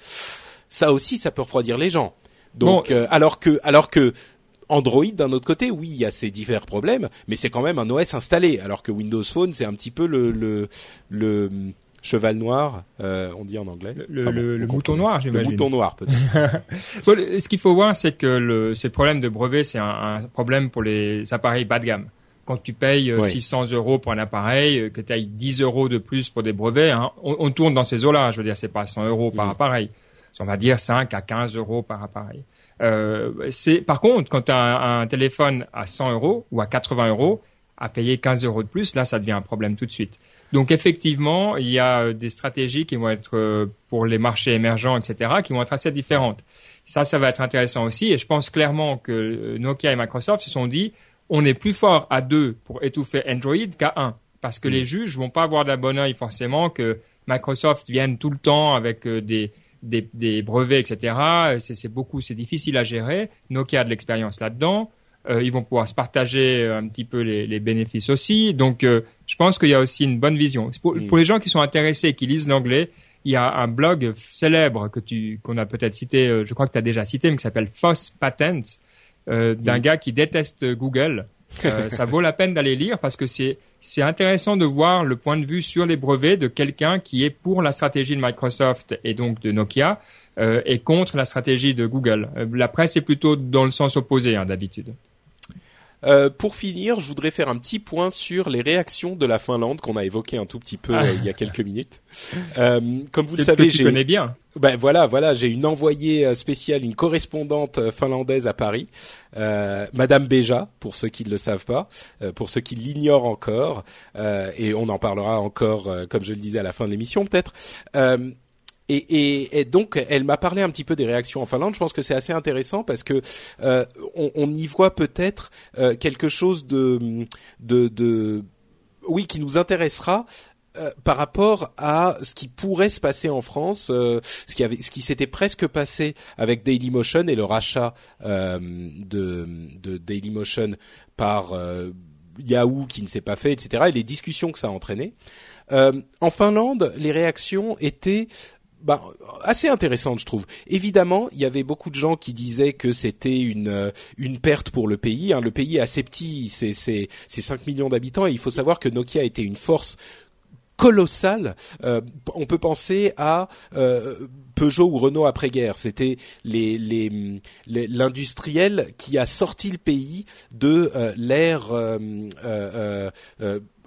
ça aussi, ça peut refroidir les gens. Donc, bon, euh, alors que, alors que Android, d'un autre côté, oui, il y a ces divers problèmes, mais c'est quand même un O S installé. Alors que Windows Phone, c'est un petit peu le le, le cheval noir, euh, on dit en anglais. Le, enfin, bon, le, le mouton noir, j'imagine. Le mouton noir, peut-être. Bon, ce qu'il faut voir, c'est que le, ce problème de brevet, c'est un, un problème pour les appareils bas de gamme. Quand tu payes oui. six cents euros pour un appareil, que tu ailles dix euros de plus pour des brevets, hein, on, on tourne dans ces eaux-là. Je veux dire, c'est pas cent euros par mmh. appareil. On va dire cinq à quinze euros par appareil. Euh, c'est, par contre, quand tu as un, un téléphone à cent euros ou à quatre-vingts euros, à payer quinze euros de plus, là, ça devient un problème tout de suite. Donc, effectivement, il y a des stratégies qui vont être pour les marchés émergents, et cetera, qui vont être assez différentes. Ça, ça va être intéressant aussi. Et je pense clairement que Nokia et Microsoft se sont dit, on est plus fort à deux pour étouffer Android qu'à un. Parce que mmh. les juges vont pas avoir d'un bon œil forcément que Microsoft vienne tout le temps avec euh, des, des, des brevets, et cetera. C'est, c'est beaucoup, c'est difficile à gérer. Nokia a de l'expérience là-dedans. Euh, ils vont pouvoir se partager un petit peu les, les bénéfices aussi. Donc, euh, je pense qu'il y a aussi une bonne vision. Pour, mmh. pour les gens qui sont intéressés, qui lisent l'anglais, il y a un blog célèbre que tu, qu'on a peut-être cité, euh, je crois que tu as déjà cité, mais qui s'appelle Foss Patents. Euh, d'un mmh. gars qui déteste Google. Euh, ça vaut la peine d'aller lire parce que c'est c'est intéressant de voir le point de vue sur les brevets de quelqu'un qui est pour la stratégie de Microsoft et donc de Nokia euh, et contre la stratégie de Google. Euh, la presse est plutôt dans le sens opposé hein, d'habitude. Euh, pour finir, je voudrais faire un petit point sur les réactions de la Finlande qu'on a évoqué un tout petit peu euh, il y a quelques minutes. Euh, comme vous le savez, que tu j'ai connais bien. Ben voilà, voilà, j'ai une envoyée spéciale, une correspondante finlandaise à Paris, euh, Madame Beja, pour ceux qui ne le savent pas, euh, pour ceux qui l'ignorent encore, euh, et on en parlera encore, euh, comme je le disais à la fin de l'émission peut-être. Euh, Et, et, et donc, elle m'a parlé un petit peu des réactions en Finlande. Je pense que c'est assez intéressant parce que euh, on, on y voit peut-être euh, quelque chose de, de, de, oui, qui nous intéressera. Euh, par rapport à ce qui pourrait se passer en France, euh, ce qui avait, ce qui s'était presque passé avec Dailymotion et le rachat euh, de, de Dailymotion par euh, Yahoo qui ne s'est pas fait, et cetera. Et les discussions que ça a entraîné. Euh, en Finlande, les réactions étaient Bah, assez intéressante, je trouve. Évidemment, il y avait beaucoup de gens qui disaient que c'était une une perte pour le pays. Hein. Le pays est assez petit, c'est c'est c'est cinq millions d'habitants, et il faut savoir que Nokia était une force colossale. Euh, on peut penser à euh, Peugeot ou Renault après-guerre. C'était les, les, les l'industriel qui a sorti le pays de euh, l'ère euh, euh, euh,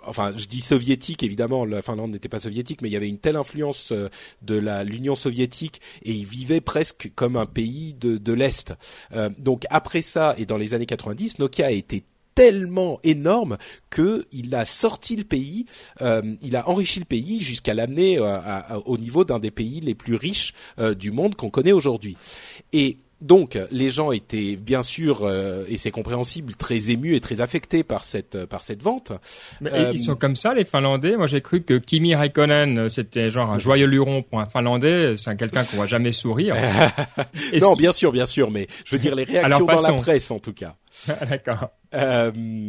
enfin, je dis soviétique, évidemment, la Finlande n'était pas soviétique, mais il y avait une telle influence euh, de la l'Union soviétique et ils vivaient presque comme un pays de, de l'Est. Euh, donc après ça, et dans les années quatre-vingt-dix, Nokia a été tellement énorme que il a sorti le pays, euh, il a enrichi le pays jusqu'à l'amener euh, à, à, au niveau d'un des pays les plus riches euh, du monde qu'on connaît aujourd'hui. Et donc, les gens étaient bien sûr, euh, et c'est compréhensible, très émus et très affectés par cette par cette vente. Mais euh, ils sont comme ça, les Finlandais. Moi, j'ai cru que Kimi Räikkönen, c'était genre un joyeux luron pour un Finlandais. C'est quelqu'un qu'on voit jamais sourire. non, bien sûr, bien sûr, mais je veux dire les réactions dans la presse, en tout cas. D'accord. Euh...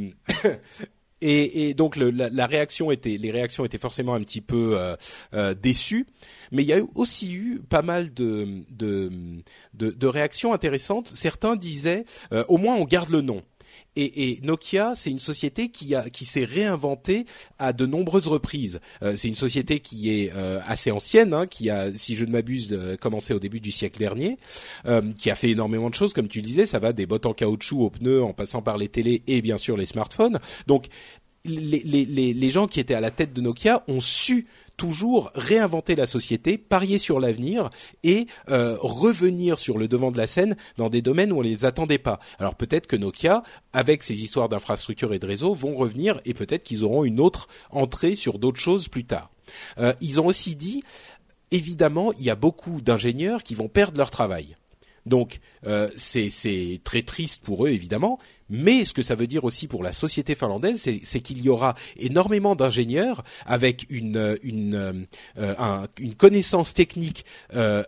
Et, et donc le, la, la réaction était, les réactions étaient forcément un petit peu euh, euh, déçues, mais il y a aussi eu pas mal de de de, de réactions intéressantes. Certains disaient, euh, au moins on garde le nom. Et, et Nokia, c'est une société qui a qui s'est réinventée à de nombreuses reprises. Euh, c'est une société qui est euh, assez ancienne, hein, qui a, si je ne m'abuse, euh, commencé au début du siècle dernier, euh, qui a fait énormément de choses, comme tu disais. Ça va des bottes en caoutchouc aux pneus, en passant par les télés et bien sûr les smartphones. Donc les les les, les gens qui étaient à la tête de Nokia ont su toujours réinventer la société, parier sur l'avenir et euh, revenir sur le devant de la scène dans des domaines où on les attendait pas. Alors peut-être que Nokia, avec ces histoires d'infrastructures et de réseaux, vont revenir et peut-être qu'ils auront une autre entrée sur d'autres choses plus tard. Euh, ils ont aussi dit, évidemment, il y a beaucoup d'ingénieurs qui vont perdre leur travail. Donc euh, c'est, c'est très triste pour eux évidemment, mais ce que ça veut dire aussi pour la société finlandaise, c'est, c'est qu'il y aura énormément d'ingénieurs avec une une euh, un, une connaissance technique euh,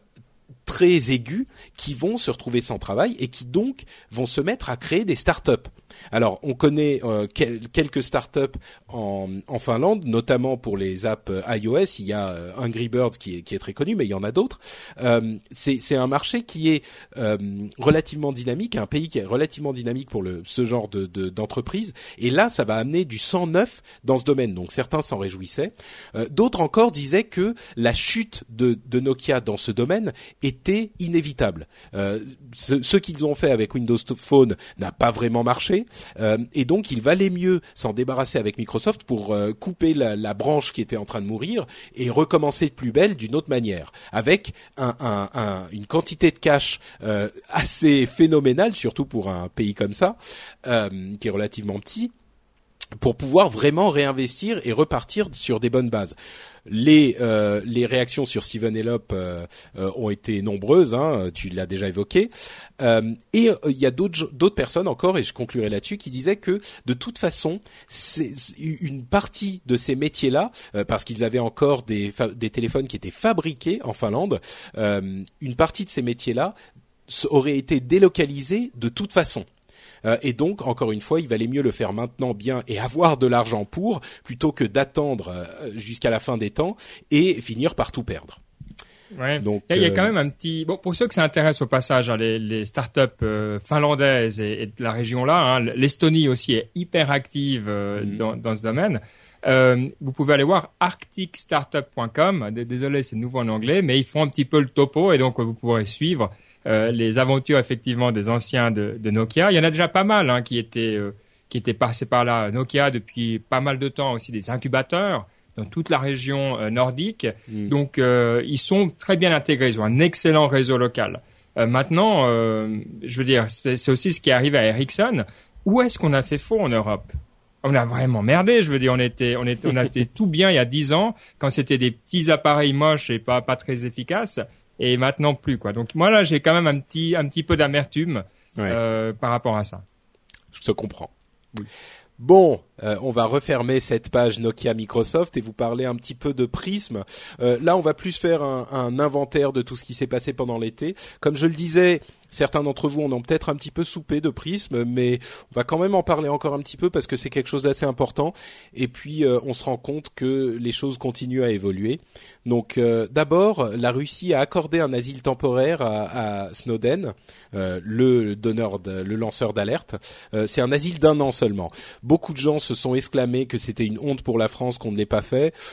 très aiguë qui vont se retrouver sans travail et qui donc vont se mettre à créer des startups. Alors, on connaît euh, quel, quelques startups en, en Finlande, notamment pour les apps euh, iOS. Il y a euh, Angry Birds qui est, qui est très connu, mais il y en a d'autres. Euh, c'est, c'est un marché qui est euh, relativement dynamique, un pays qui est relativement dynamique pour le, ce genre de, de, d'entreprise. Et là, ça va amener du sang neuf dans ce domaine. Donc, certains s'en réjouissaient. Euh, d'autres encore disaient que la chute de, de Nokia dans ce domaine était inévitable. Euh, ce, ce qu'ils ont fait avec Windows Phone n'a pas vraiment marché. Euh, et donc il valait mieux s'en débarrasser avec Microsoft pour euh, couper la, la branche qui était en train de mourir et recommencer de plus belle d'une autre manière, avec un, un, un, une quantité de cash euh, assez phénoménale, surtout pour un pays comme ça, euh, qui est relativement petit, pour pouvoir vraiment réinvestir et repartir sur des bonnes bases. Les euh, les réactions sur Stephen Elop euh, euh, ont été nombreuses, hein, tu l'as déjà évoqué, euh, et il euh, y a d'autres d'autres personnes encore, et je conclurai là-dessus, qui disaient que de toute façon, c'est, une partie de ces métiers-là, euh, parce qu'ils avaient encore des fa- des téléphones qui étaient fabriqués en Finlande, euh, une partie de ces métiers-là aurait été délocalisée de toute façon. Euh, et donc, encore une fois, il valait mieux le faire maintenant bien et avoir de l'argent pour, plutôt que d'attendre euh, jusqu'à la fin des temps et finir par tout perdre. Ouais. Donc, il y a euh... quand même un petit. Bon, pour ceux que ça intéresse au passage, hein, les, les startups euh, finlandaises et, et de la région là, hein, l'Estonie aussi est hyper active euh, mmh. dans, dans ce domaine. Euh, vous pouvez aller voir arctic startup point com. Désolé, c'est nouveau en anglais, mais ils font un petit peu le topo et donc vous pourrez suivre euh, les aventures effectivement des anciens de, de Nokia. Il y en a déjà pas mal hein, qui étaient euh, qui étaient passés par là. Nokia depuis pas mal de temps aussi des incubateurs dans toute la région euh, nordique. Mmh. Donc euh, ils sont très bien intégrés. Ils ont un excellent réseau local. Euh, maintenant, euh, je veux dire, c'est, c'est aussi ce qui arrive à Ericsson. Où est-ce qu'on a fait faux en Europe? On a vraiment merdé, je veux dire, on était, on était, on a fait tout bien il y a dix ans, quand c'était des petits appareils moches et pas, pas très efficaces, et maintenant plus, quoi. Donc, moi, là, j'ai quand même un petit, un petit peu d'amertume, ouais. euh, par rapport à ça. Je te comprends. Oui. Bon, euh, on va refermer cette page Nokia Microsoft et vous parler un petit peu de Prism. Euh, là, on va plus faire un, un inventaire de tout ce qui s'est passé pendant l'été. Comme je le disais, certains d'entre vous en ont peut-être un petit peu soupé de Prism, mais on va quand même en parler encore un petit peu parce que c'est quelque chose d'assez important. Et puis, euh, on se rend compte que les choses continuent à évoluer. Donc, euh, d'abord, la Russie a accordé un asile temporaire à, à Snowden, euh, le donneur, de, le lanceur d'alerte. Euh, c'est un asile d'un an seulement. Beaucoup de gens se sont exclamés que c'était une honte pour la France qu'on ne l'ait pas fait.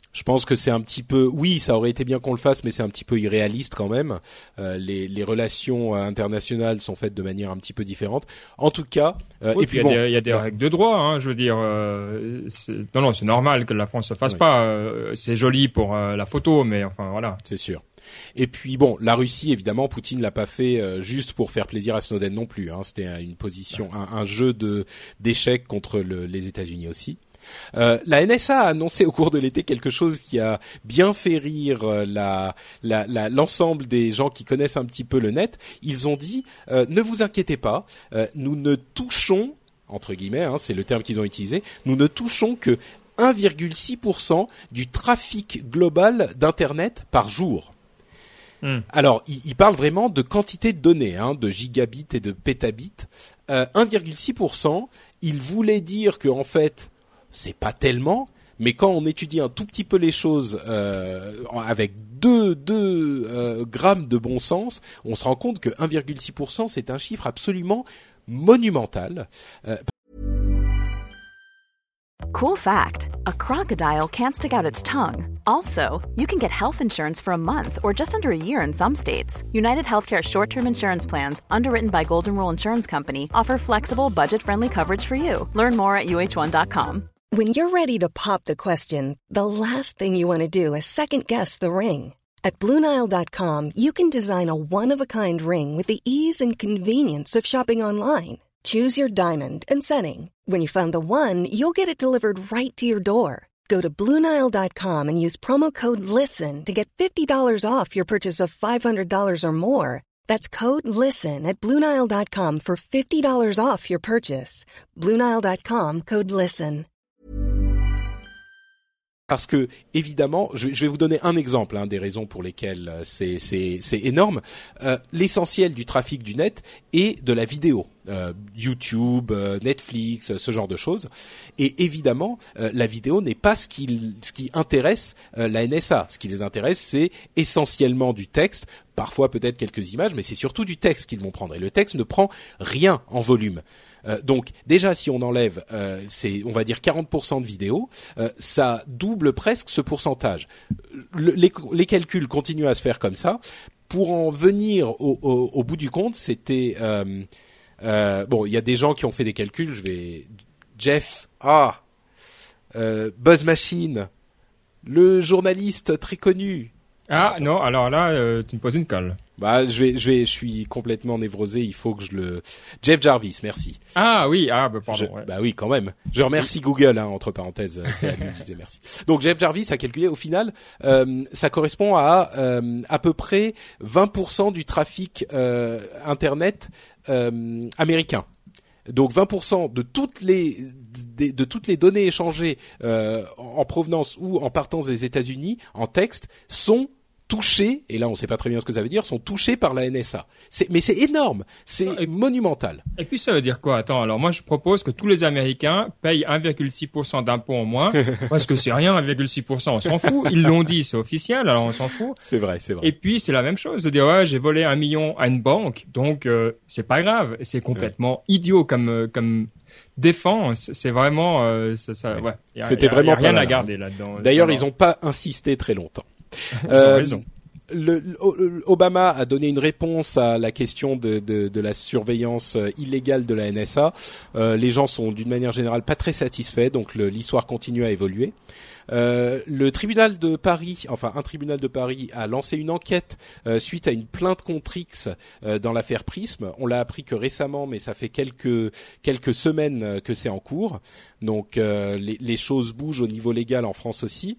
Je pense que c'est un petit peu, oui, ça aurait été bien qu'on le fasse, mais c'est un petit peu irréaliste quand même. Euh, les, les relations internationales sont faites de manière un petit peu différente. En tout cas, euh, oui, et puis il bon, y a des, il y a des ouais. règles de droit, hein, je veux dire. Euh, c'est, non, non, c'est normal que la France se fasse ouais. pas. Euh, c'est joli pour euh, la photo, mais enfin voilà. C'est sûr. Et puis bon, la Russie, évidemment, Poutine l'a pas fait euh, juste pour faire plaisir à Snowden non plus. Hein. C'était une position, un, un jeu de d'échecs contre le, les États-Unis aussi. Euh, la N S A a annoncé au cours de l'été quelque chose qui a bien fait rire euh, la, la, la, l'ensemble des gens qui connaissent un petit peu le net. Ils ont dit euh, ne vous inquiétez pas, euh, nous ne touchons, entre guillemets, hein, c'est le terme qu'ils ont utilisé, nous ne touchons que un virgule six pour cent du trafic global d'internet par jour. Mm. Alors, ils il parlent vraiment de quantité de données, hein, de gigabits et de pétabits. Euh, un virgule six pour cent, ils voulaient dire que en fait c'est pas tellement, mais quand on étudie un tout petit peu les choses euh, avec deux, deux euh, grammes de bon sens, on se rend compte que un virgule six pour cent c'est un chiffre absolument monumental. Euh, Cool fact, a crocodile can't stick out its tongue. Also, you can get health insurance for a month or just under a year in some states. United Healthcare short-term insurance plans, underwritten by Golden Rule Insurance Company, offer flexible, budget-friendly coverage for you. Learn more at U H one dot com. When you're ready to pop the question, the last thing you want to do is second-guess the ring. At Blue Nile dot com, you can design a one-of-a-kind ring with the ease and convenience of shopping online. Choose your diamond and setting. When you find the one, you'll get it delivered right to your door. Go to Blue Nile dot com and use promo code LISTEN to get fifty dollars off your purchase of five hundred dollars or more. That's code LISTEN at Blue Nile dot com for fifty dollars off your purchase. Blue Nile dot com, code LISTEN. Parce que évidemment, je, je vais vous donner un exemple hein, des raisons pour lesquelles c'est c'est c'est énorme. Euh, l'essentiel du trafic du net est de la vidéo, euh, YouTube, euh, Netflix, ce genre de choses. Et évidemment, euh, la vidéo n'est pas ce qui ce qui intéresse euh, la N S A. Ce qui les intéresse, c'est essentiellement du texte, parfois peut-être quelques images, mais c'est surtout du texte qu'ils vont prendre. Et le texte ne prend rien en volume. Euh, donc déjà si on enlève euh, c'est on va dire quarante pour cent de vidéos, euh, ça double presque ce pourcentage. Le, les, les calculs continuent à se faire comme ça. Pour en venir au, au, au bout du compte, c'était euh, euh, bon, il y a des gens qui ont fait des calculs. Je vais Jeff ah euh, Buzz Machine, le journaliste très connu. Ah non, alors là euh, tu me poses une colle. Bah, je vais, je vais, je suis complètement névrosé. Il faut que je le. Jeff Jarvis, merci. Ah oui, ah bah pardon. Je, ouais. Bah oui, quand même. Je remercie Google, hein, entre parenthèses. C'est à lui que je disais merci. Donc Jeff Jarvis a calculé au final, euh, ça correspond à euh, à peu près vingt pour cent du trafic euh, internet euh, américain. Donc vingt pour cent de toutes les de, de toutes les données échangées euh, en provenance ou en partance des États-Unis en texte sont touchés, et là on sait pas très bien ce que ça veut dire, sont touchés par la N S A. C'est, mais c'est énorme, c'est et, monumental. Et puis ça veut dire quoi? Attends, alors moi je propose que tous les Américains payent un virgule six pour cent d'impôts en moins, parce que c'est rien, un virgule six pour cent, on s'en fout. Ils l'ont dit, c'est officiel, alors on s'en fout. C'est vrai, c'est vrai. Et puis c'est la même chose, de dire ouais j'ai volé un million à une banque, donc euh, c'est pas grave, c'est complètement ouais. idiot comme euh, comme défense, c'est vraiment euh, ça, ça ouais. ouais. Y a, C'était y a, vraiment y a rien pas à garder là-dedans. D'ailleurs, vraiment. Ils ont pas insisté très longtemps. Ils euh, ont raison. Le, le, Obama a donné une réponse à la question de, de, de la surveillance illégale de la N S A. Euh, les gens sont d'une manière générale pas très satisfaits, donc le, l'histoire continue à évoluer. Euh, le tribunal de Paris, enfin un tribunal de Paris, a lancé une enquête euh, suite à une plainte contre X euh, dans l'affaire Prism. On l'a appris que récemment, mais ça fait quelques quelques semaines que c'est en cours. Donc euh, les, les choses bougent au niveau légal en France aussi.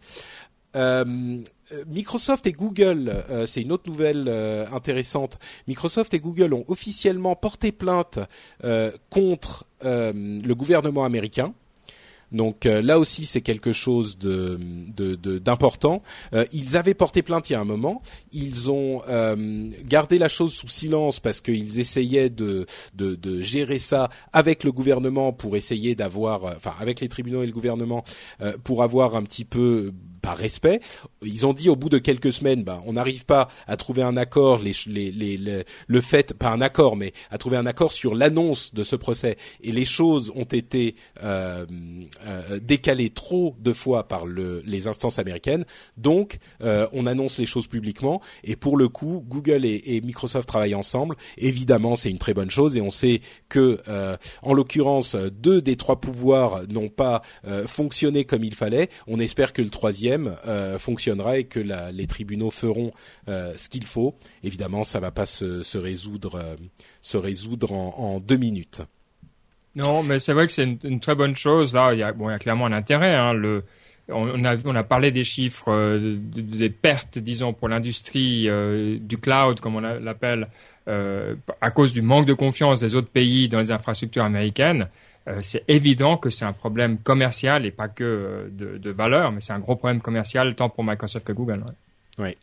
Euh, Microsoft et Google, euh, c'est une autre nouvelle euh, intéressante. Microsoft et Google ont officiellement porté plainte euh, contre euh, le gouvernement américain. Donc euh, là aussi c'est quelque chose de, de, de d'important. Euh, ils avaient porté plainte il y a un moment. Ils ont euh, gardé la chose sous silence parce qu'ils essayaient de, de, de gérer ça avec le gouvernement pour essayer d'avoir, enfin avec les tribunaux et le gouvernement euh, pour avoir un petit peu par respect. Ils ont dit au bout de quelques semaines, ben on n'arrive pas à trouver un accord, les, les, les, les, le fait, pas un accord, mais à trouver un accord sur l'annonce de ce procès. Et les choses ont été euh, euh, décalées trop de fois par le, les instances américaines. Donc, euh, on annonce les choses publiquement. Et pour le coup, Google et, et Microsoft travaillent ensemble. Évidemment, c'est une très bonne chose. Et on sait que, euh, en l'occurrence, deux des trois pouvoirs n'ont pas euh, fonctionné comme il fallait. On espère que le troisième Euh, fonctionnera et que la, les tribunaux feront euh, ce qu'il faut. Évidemment, ça va pas se, se résoudre, euh, se résoudre en, en deux minutes. Non, mais c'est vrai que c'est une, une très bonne chose. Là, il y a, bon, il y a clairement un intérêt. Hein, le, on a, on a parlé des chiffres, euh, de, des pertes, disons, pour l'industrie euh, du cloud, comme on l'appelle, euh, à cause du manque de confiance des autres pays dans les infrastructures américaines. Euh, c'est évident que c'est un problème commercial et pas que euh, de, de valeur, mais c'est un gros problème commercial tant pour Microsoft que Google. Ouais. Oui.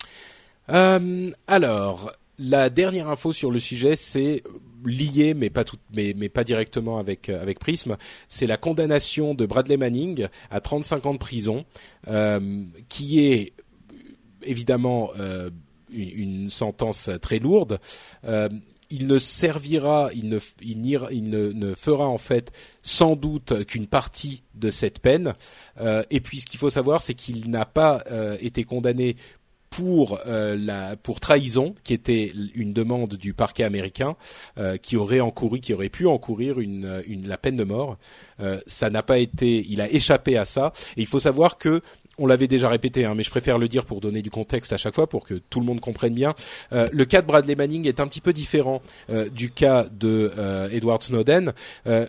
Euh, alors, la dernière info sur le sujet, c'est lié, mais pas tout, mais, mais pas directement avec euh, avec Prism. C'est la condamnation de Bradley Manning à trente-cinq ans de prison, euh, qui est évidemment euh, une, une sentence très lourde. Euh, Il ne servira, il ne, il, n'ira, il ne, ne fera en fait sans doute qu'une partie de cette peine. Euh, et puis ce qu'il faut savoir, c'est qu'il n'a pas euh, été condamné pour euh, la pour trahison, qui était une demande du parquet américain, euh, qui aurait encouru, qui aurait pu encourir une, une la peine de mort. Euh, ça n'a pas été, il a échappé à ça. Et il faut savoir que on l'avait déjà répété, hein, mais je préfère le dire pour donner du contexte à chaque fois, pour que tout le monde comprenne bien. Euh, le cas de Bradley Manning est un petit peu différent euh, du cas de euh, Edward Snowden. Euh,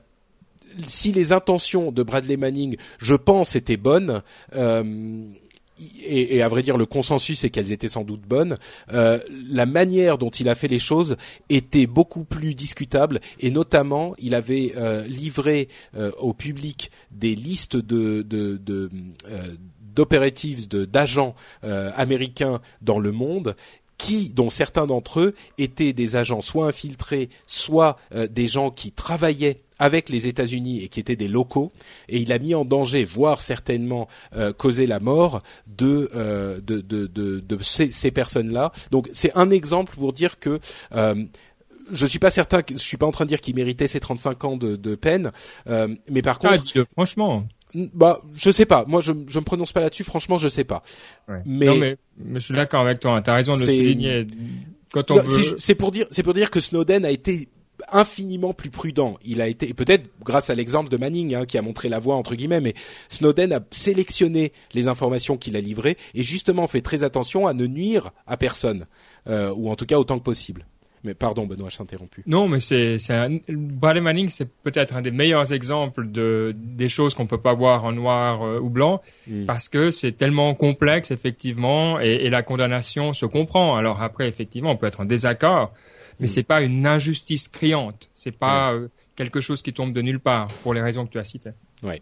si les intentions de Bradley Manning, je pense, étaient bonnes, euh, et, et à vrai dire le consensus est qu'elles étaient sans doute bonnes, euh, la manière dont il a fait les choses était beaucoup plus discutable, et notamment il avait euh, livré euh, au public des listes de, de, de euh, d'operatives, de, d'agents euh, américains dans le monde, qui, dont certains d'entre eux étaient des agents soit infiltrés, soit euh, des gens qui travaillaient avec les États-Unis et qui étaient des locaux, et il a mis en danger, voire certainement euh, causé la mort de euh, de de de, de ces, ces personnes-là. Donc c'est un exemple pour dire que euh, je suis pas certain, que, je suis pas en train de dire qu'il méritait ces trente-cinq ans de, de peine, euh, mais par contre, ah, dis-le, franchement. Bah, je sais pas. Moi, je je me prononce pas là-dessus. Franchement, je sais pas. Ouais. Mais, non, mais, mais je suis d'accord avec toi. T'as raison de le souligner. Quand on non, veut... c'est, c'est pour dire, c'est pour dire que Snowden a été infiniment plus prudent. Il a été, et peut-être grâce à l'exemple de Manning, hein, qui a montré la voie entre guillemets, mais Snowden a sélectionné les informations qu'il a livrées et justement fait très attention à ne nuire à personne, euh, ou en tout cas autant que possible. Mais pardon, Benoît, je t'ai interrompu. Non, mais c'est, c'est un, Bradley Manning, c'est peut-être un des meilleurs exemples de, des choses qu'on peut pas voir en noir euh, ou blanc, mm. parce que c'est tellement complexe, effectivement, et, et la condamnation se comprend. Alors après, effectivement, on peut être en désaccord, mais mm. c'est pas une injustice criante. C'est pas ouais. euh, quelque chose qui tombe de nulle part, pour les raisons que tu as citées. Ouais.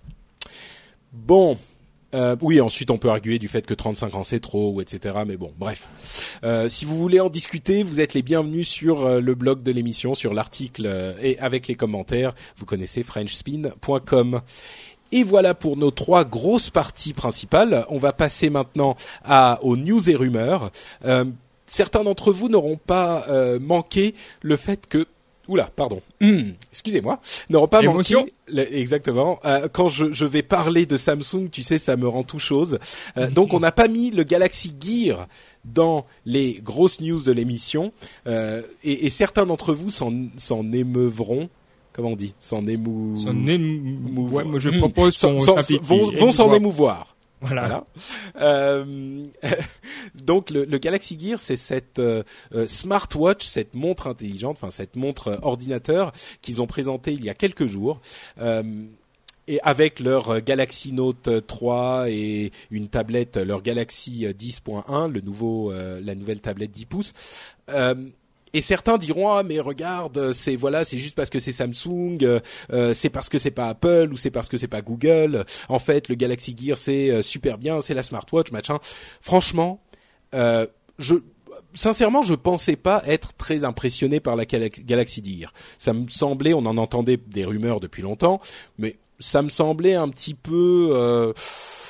Bon. Euh, oui, ensuite on peut arguer du fait que trente-cinq ans c'est trop, ou et cetera. Mais bon, bref. Euh, si vous voulez en discuter, vous êtes les bienvenus sur euh, le blog de l'émission, sur l'article euh, et avec les commentaires. Vous connaissez french spin point com. Et voilà pour nos trois grosses parties principales. On va passer maintenant à aux news et rumeurs. Euh, certains d'entre vous n'auront pas euh, manqué le fait que Oula, pardon. Mmh, excusez-moi. N'auront pas Émotion. manqué. Le, exactement. Euh, quand je, je vais parler de Samsung, tu sais, ça me rend tout chose. Euh, donc, on n'a pas mis le Galaxy Gear dans les grosses news de l'émission, euh, et, et certains d'entre vous s'en, s'en émeuvront. Comment on dit ? S'en émou. S'en émou. Ouais, moi je propose qu'on simplifie. Vont, vont s'en émouvoir. Voilà. voilà. Euh, donc le, le Galaxy Gear, c'est cette euh, smartwatch, cette montre intelligente, enfin cette montre ordinateur qu'ils ont présenté il y a quelques jours, euh, et avec leur Galaxy Note trois et une tablette, leur Galaxy dix point un, le nouveau, euh, la nouvelle tablette dix pouces. Euh, Et certains diront ah mais regarde c'est voilà c'est juste parce que c'est Samsung, euh, c'est parce que c'est pas Apple ou c'est parce que c'est pas Google. En fait le Galaxy Gear c'est euh, super bien, c'est la smartwatch machin. Franchement, euh, je sincèrement je pensais pas être très impressionné par la Galaxy Gear. Ça me semblait, on en entendait des rumeurs depuis longtemps, mais ça me semblait un petit peu euh,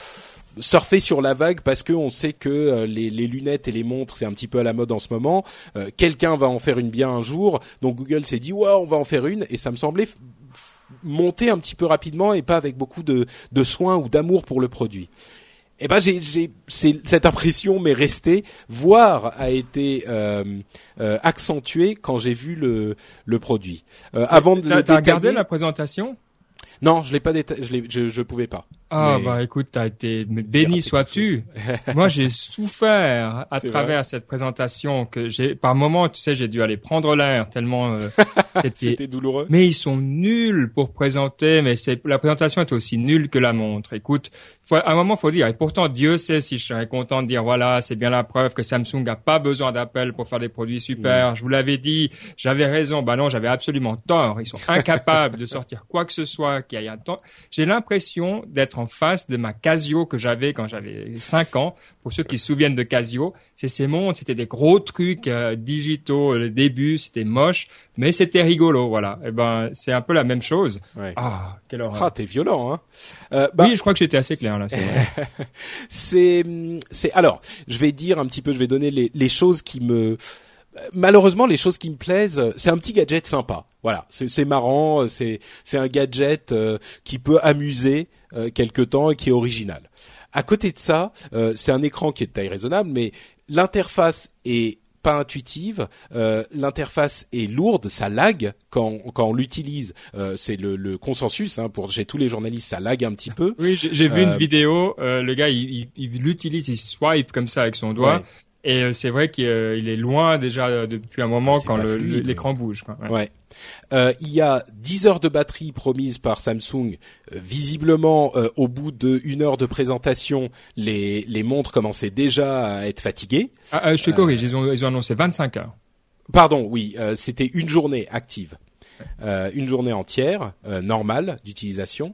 surfer sur la vague parce que on sait que euh, les, les lunettes et les montres c'est un petit peu à la mode en ce moment. Euh, quelqu'un va en faire une bien un jour, donc Google s'est dit ouais on va en faire une et ça me semblait f- f- monter un petit peu rapidement et pas avec beaucoup de, de soin ou d'amour pour le produit. Eh ben j'ai, j'ai c'est, cette impression m'est restée, voire a été euh, euh, accentuée quand j'ai vu le le produit. Euh, avant de t'as, le t'as détailler, regardé la présentation? Non, je l'ai pas déta- je l'ai, je, je pouvais pas. Ah Mais- bah écoute, t'as été béni sois-tu. Moi j'ai souffert à C'est travers vrai. cette présentation que j'ai par moments, tu sais, j'ai dû aller prendre l'air tellement euh, c'était... C'était douloureux. Mais ils sont nuls pour présenter, mais c'est la présentation est aussi nulle que la montre. Écoute, faut, à un moment faut dire, et pourtant Dieu sait si je serais content de dire voilà, c'est bien la preuve que Samsung a pas besoin d'Apple pour faire des produits super. Mmh. Je vous l'avais dit, j'avais raison. Bah non, j'avais absolument tort. Ils sont incapables de sortir quoi que ce soit qui aille un temps. J'ai l'impression d'être en face de ma Casio que j'avais quand j'avais cinq ans. Pour ceux qui se souviennent de Casio, c'est ces montres, c'était des gros trucs euh, digitaux. Le début, c'était moche, mais c'était rigolo, voilà. Et ben, c'est un peu la même chose. Ouais. Ah, quelle horreur. Ah, t'es violent, hein. Euh, bah, Oui, je crois que j'étais assez clair là. C'est vrai. c'est, c'est. Alors, je vais dire un petit peu, je vais donner les, les choses qui me. Malheureusement, les choses qui me plaisent, c'est un petit gadget sympa. Voilà, c'est, c'est marrant, c'est, c'est un gadget euh, qui peut amuser euh, quelque temps et qui est original. À côté de ça, euh, c'est un écran qui est de taille raisonnable, mais l'interface est pas intuitive, euh, l'interface est lourde, ça lag quand quand on l'utilise. Euh, c'est le, le consensus hein, pour chez tous les journalistes, ça lag un petit peu. Oui, j'ai, j'ai vu Euh, une vidéo. Euh, le gars, il, il, il l'utilise, il swipe comme ça avec son doigt. Ouais. Et euh, c'est vrai qu'il euh, il est loin déjà euh, depuis un moment Ah, c'est quand pas le, fluide, le- l'écran bouge. Quoi. Ouais. Ouais. Euh, il y a dix heures de batterie promises par Samsung. Euh, visiblement, euh, au bout de une heure de présentation, les les montres commençaient déjà à être fatiguées. Ah, euh, je te corrige, ils ont, ils ont annoncé vingt-cinq heures. Pardon, oui, euh, c'était une journée active. Euh, une journée entière, euh, normale d'utilisation.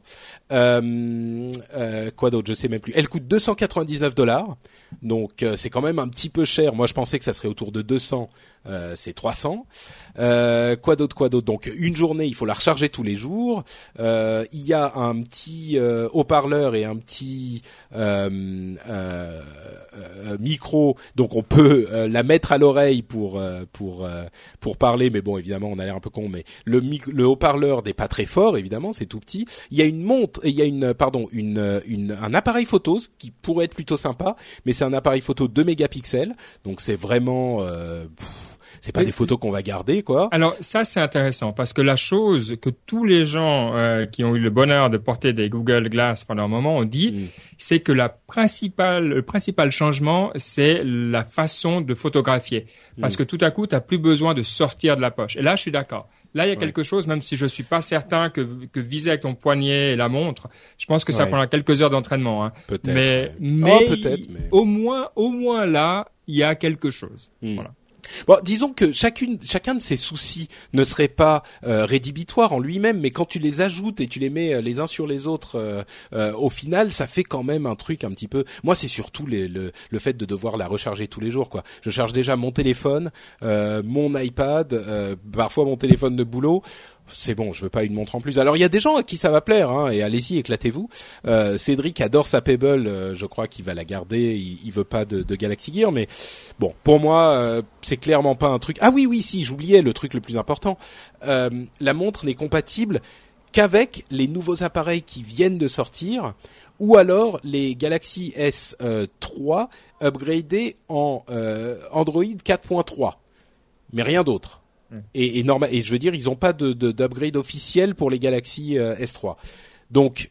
Euh, euh, quoi d'autre, je sais même plus. Elle coûte deux cent quatre-vingt-dix-neuf dollars, donc euh, c'est quand même un petit peu cher. Moi, je pensais que ça serait autour de deux cents. Euh, c'est trois cents. Euh, quoi d'autre, quoi d'autre. Donc une journée, il faut la recharger tous les jours. Euh, il y a un petit euh, haut-parleur et un petit euh, euh, euh, micro, donc on peut euh, la mettre à l'oreille pour euh, pour euh, pour parler. Mais bon, évidemment, on a l'air un peu con, mais le mic- le haut-parleur n'est pas très fort, évidemment, c'est tout petit. Il y a une montre, il y a une pardon, une une un appareil photo ce qui pourrait être plutôt sympa, mais c'est un appareil photo deux mégapixels, donc c'est vraiment euh, pff, c'est pas Mais des c'est- photos qu'on va garder, quoi. Alors ça c'est intéressant parce que la chose que tous les gens euh, qui ont eu le bonheur de porter des Google Glass pendant un moment ont dit, Mm. c'est que la principale, le principal changement c'est la façon de photographier parce Mm. que tout à coup t'as plus besoin de sortir de la poche. Et là je suis d'accord. Là il y a Ouais. quelque chose, même si je suis pas certain que que viser avec ton poignet et la montre, je pense que ça Ouais. prendra quelques heures d'entraînement. Hein. Peut-être. Mais ouais. mais, Oh, peut-être, mais- au moins au moins là il y a quelque chose. Mm. Voilà. Bon, disons que chacune, chacun de ces soucis ne serait pas euh, rédhibitoire en lui-même, mais quand tu les ajoutes et tu les mets euh, les uns sur les autres, euh, euh, au final, ça fait quand même un truc un petit peu. Moi, c'est surtout les, le, le fait de devoir la recharger tous les jours, quoi. Je charge déjà mon téléphone, euh, mon iPad, euh, parfois mon téléphone de boulot. C'est bon, je veux pas une montre en plus. Alors il y a des gens à qui ça va plaire, hein, et allez-y, éclatez-vous. Euh, Cédric adore sa Pebble, euh, je crois qu'il va la garder. Il, il veut pas de, de Galaxy Gear, mais bon, pour moi, euh, c'est clairement pas un truc. Ah oui, oui, si, j'oubliais le truc le plus important. Euh, la montre n'est compatible qu'avec les nouveaux appareils qui viennent de sortir, ou alors les Galaxy S trois upgradés en euh, Android quatre point trois, mais rien d'autre. Et, et normal, et je veux dire, ils ont pas de, de d'upgrade officiel pour les Galaxy euh, S trois. Donc,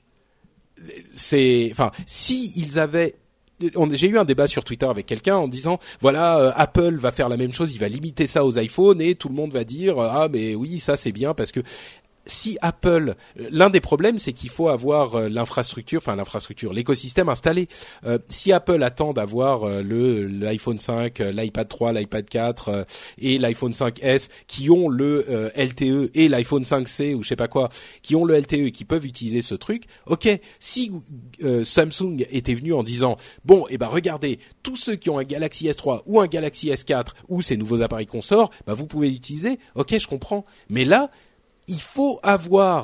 c'est, enfin, si ils avaient, on, j'ai eu un débat sur Twitter avec quelqu'un en disant, voilà, euh, Apple va faire la même chose, il va limiter ça aux iPhones et tout le monde va dire, ah mais oui, ça c'est bien parce que si Apple, l'un des problèmes, c'est qu'il faut avoir euh, l'infrastructure, enfin l'infrastructure, l'écosystème installé. Euh, si Apple attend d'avoir euh, le l'iPhone cinq, euh, l'iPad trois, l'iPad quatre euh, et l'iPhone cinq S qui ont le euh, L T E et l'iPhone cinq C ou je sais pas quoi, qui ont le L T E et qui peuvent utiliser ce truc. Ok, si euh, Samsung était venu en disant bon, eh ben regardez, tous ceux qui ont un Galaxy S trois ou un Galaxy S quatre ou ces nouveaux appareils qu'on sort, bah vous pouvez l'utiliser. Ok, je comprends. Mais là il faut avoir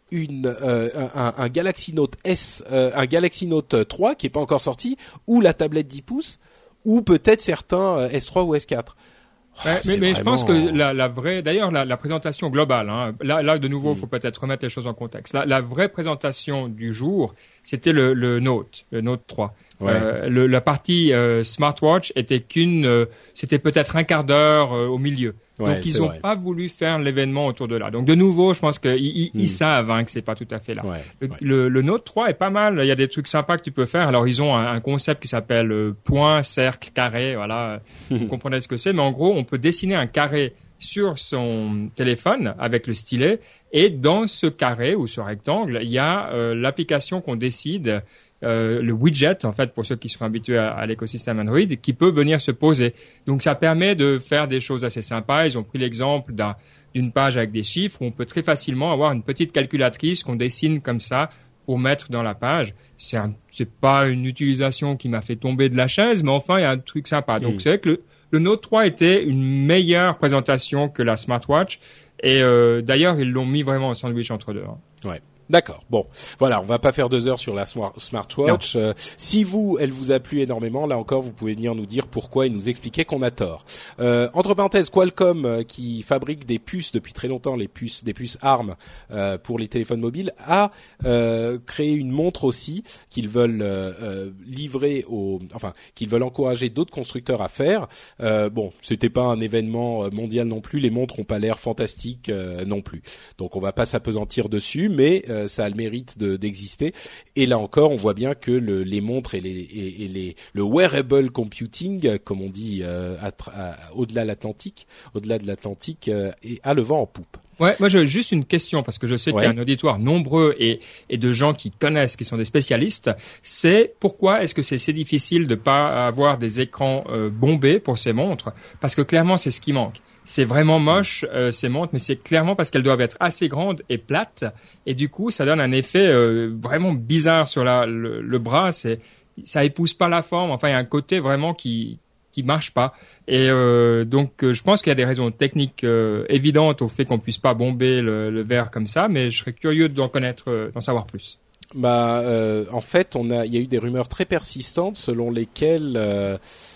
une euh, un, un Galaxy Note S, euh, un Galaxy Note trois qui est pas encore sorti, ou la tablette dix pouces, ou peut-être certains euh, S trois ou S quatre. Oh, ouais, mais, mais vraiment... je pense que la, la vraie, d'ailleurs, la, la présentation globale, hein, là, là, de nouveau, il mm. faut peut-être remettre les choses en contexte. La, la vraie présentation du jour, c'était le, le Note, le Note trois. Ouais. Euh, le, la partie euh, smartwatch était qu'une, euh, c'était peut-être un quart d'heure euh, au milieu. Ouais, donc ils ont vrai. pas voulu faire l'événement autour de là. Donc de nouveau, je pense qu'ils ils, mm. ils savent hein, que c'est pas tout à fait là. Ouais, le, ouais. Le, le Note trois est pas mal. Il y a des trucs sympas que tu peux faire. Alors ils ont un, un concept qui s'appelle euh, point, cercle, carré. Voilà, vous comprenez ce que c'est. Mais en gros, on peut dessiner un carré sur son téléphone avec le stylet. Et dans ce carré ou ce rectangle, il y a euh, l'application qu'on décide. Euh, le widget, en fait, pour ceux qui sont habitués à, à l'écosystème Android, qui peut venir se poser. Donc, ça permet de faire des choses assez sympas. Ils ont pris l'exemple d'un, d'une page avec des chiffres où on peut très facilement avoir une petite calculatrice qu'on dessine comme ça pour mettre dans la page. C'est un, c'est pas une utilisation qui m'a fait tomber de la chaise, mais enfin, il y a un truc sympa. Donc, mmh. c'est vrai que le, le Note trois était une meilleure présentation que la smartwatch. Et euh, d'ailleurs, ils l'ont mis vraiment en sandwich entre deux. Hein. Ouais. D'accord. Bon, voilà, on va pas faire deux heures sur la smart, smartwatch. Euh, si vous, elle vous a plu énormément, là encore, vous pouvez venir nous dire pourquoi et nous expliquer qu'on a tort. Euh, entre parenthèses, Qualcomm, euh, qui fabrique des puces depuis très longtemps, les puces, des puces ARM euh, pour les téléphones mobiles, a euh, créé une montre aussi qu'ils veulent euh, euh, livrer aux, enfin, qu'ils veulent encourager d'autres constructeurs à faire. Euh, bon, c'était pas un événement mondial non plus. Les montres ont pas l'air fantastiques euh, non plus. Donc, on va pas s'apesantir dessus, mais euh, ça a le mérite de, d'exister. Et là encore, on voit bien que le, les montres et les, et, et les, le wearable computing, comme on dit, euh, à, à, au-delà de l'Atlantique, au-delà de l'Atlantique, euh, et a le vent en poupe. Ouais, moi j'ai juste une question parce que je sais ouais. qu'il y a un auditoire nombreux et, et de gens qui connaissent, qui sont des spécialistes. C'est pourquoi est-ce que c'est si difficile de pas avoir des écrans euh, bombés pour ces montres? Parce que clairement c'est ce qui manque. C'est vraiment moche euh, ces montres, mais c'est clairement parce qu'elles doivent être assez grandes et plates, et du coup ça donne un effet euh, vraiment bizarre sur la, le, le bras. C'est, ça épouse pas la forme. Enfin, il y a un côté vraiment qui qui marche pas. Et euh, donc euh, je pense qu'il y a des raisons techniques euh, évidentes au fait qu'on puisse pas bomber le, le verre comme ça, mais je serais curieux d'en connaître, euh, d'en savoir plus. Bah, euh, en fait, on a, il y a eu des rumeurs très persistantes selon lesquelles euh,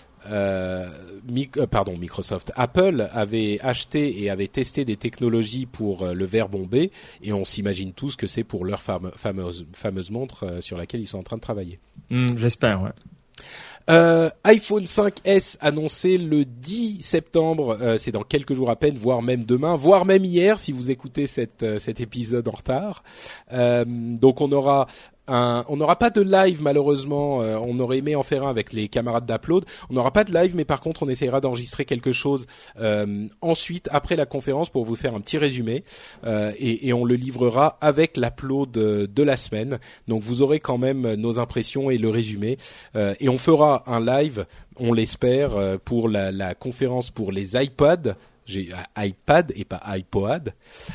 Euh, mic- euh, pardon, Microsoft, Apple avait acheté et avait testé des technologies pour euh, le verre bombé, et on s'imagine tous que c'est pour leur fame- fameuse fameuse montre euh, sur laquelle ils sont en train de travailler. Mmh, j'espère, ouais. Euh, iPhone cinq S annoncé le dix septembre, euh, c'est dans quelques jours à peine, voire même demain, voire même hier si vous écoutez cette, euh, cet épisode en retard. Euh, donc on aura un, on n'aura pas de live malheureusement, euh, on aurait aimé en faire un avec les camarades d'Upload. On n'aura pas de live, mais par contre on essaiera d'enregistrer quelque chose euh, ensuite après la conférence pour vous faire un petit résumé euh, et, et on le livrera avec l'Upload de, de la semaine. Donc vous aurez quand même nos impressions et le résumé euh, et on fera un live, on l'espère, euh, pour la, la conférence pour les iPods. J'ai iPad et pas iPod,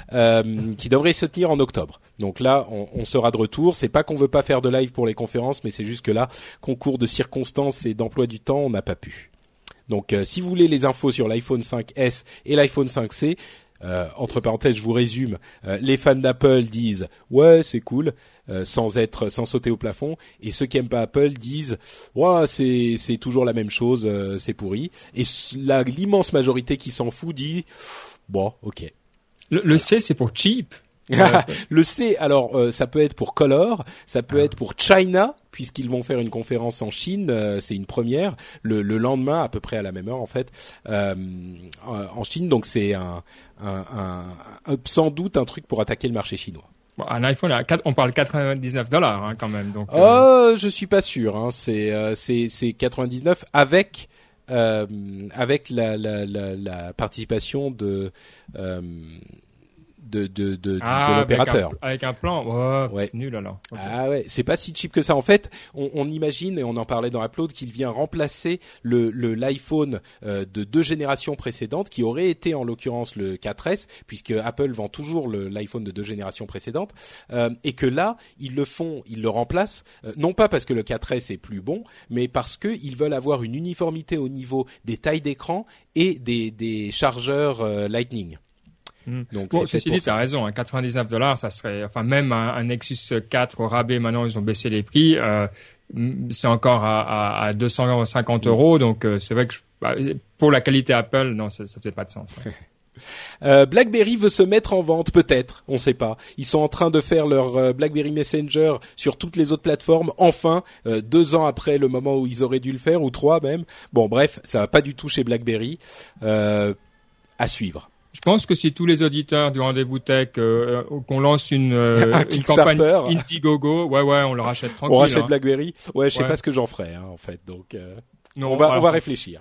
euh, qui devrait se tenir en octobre. Donc là, on, on sera de retour. C'est pas qu'on veut pas faire de live pour les conférences, mais c'est juste que là, concours de circonstances et d'emploi du temps, on n'a pas pu. Donc, euh, si vous voulez les infos sur l'iPhone cinq S et l'iPhone cinq C, euh, entre parenthèses, je vous résume, euh, les fans d'Apple disent ouais, c'est cool, euh, sans être, sans sauter au plafond, et ceux qui aiment pas Apple disent ouais, c'est c'est toujours la même chose, euh, c'est pourri. Et la l'immense majorité qui s'en fout dit bon, ok. Le, le C, c'est pour cheap. Le C, alors euh, ça peut être pour Color, ça peut ah. être pour China, puisqu'ils vont faire une conférence en Chine, euh, c'est une première, le, le lendemain à peu près à la même heure en fait, euh, en Chine. Donc c'est un, un, un, un sans doute un truc pour attaquer le marché chinois. Bon, un iPhone, à quatre, on parle quatre-vingt-dix-neuf dollars hein, quand même. Donc, euh... oh, je suis pas sûr. Hein, c'est euh, c'est c'est quatre-vingt-dix-neuf avec euh, avec la, la la la participation de euh, de de de, ah, de l'opérateur. Avec un, avec un plan, oh, ouais. C'est nul alors. Okay. Ah ouais, c'est pas si cheap que ça. En fait, on, on imagine et on en parlait dans Upload qu'il vient remplacer le, le l'iPhone euh, de deux générations précédentes, qui aurait été en l'occurrence le quatre S, puisque Apple vend toujours le, l'iPhone de deux générations précédentes, euh, et que là ils le font, ils le remplacent, euh, non pas parce que le quatre S est plus bon, mais parce que ils veulent avoir une uniformité au niveau des tailles d'écran et des des chargeurs euh, Lightning. Mmh. Donc, bon, c'est fait ceci pour dit, ça. t'as raison, hein, quatre-vingt-dix-neuf dollars, ça serait, enfin, même un, un Nexus quatre au rabais, maintenant, ils ont baissé les prix, euh, c'est encore à, à, à deux cent cinquante euros, donc, euh, c'est vrai que je, bah, pour la qualité Apple, non, ça, ça fait pas de sens. Ouais. Euh, BlackBerry veut se mettre en vente, peut-être, on sait pas. Ils sont en train de faire leur euh, BlackBerry Messenger sur toutes les autres plateformes. Enfin, euh, deux ans après le moment où ils auraient dû le faire, ou trois même. Bon, bref, ça va pas du tout chez BlackBerry. Euh, à suivre. Je pense que si tous les auditeurs du Rendez-vous Tech, euh, qu'on lance une, euh, Un une campagne Kickstarter. Indiegogo, ouais, ouais, on le rachète tranquille. On rachète hein. BlackBerry. Ouais, je sais Ouais. pas ce que j'en ferai, hein, en fait. Donc, euh, Non, on va, alors, on va réfléchir.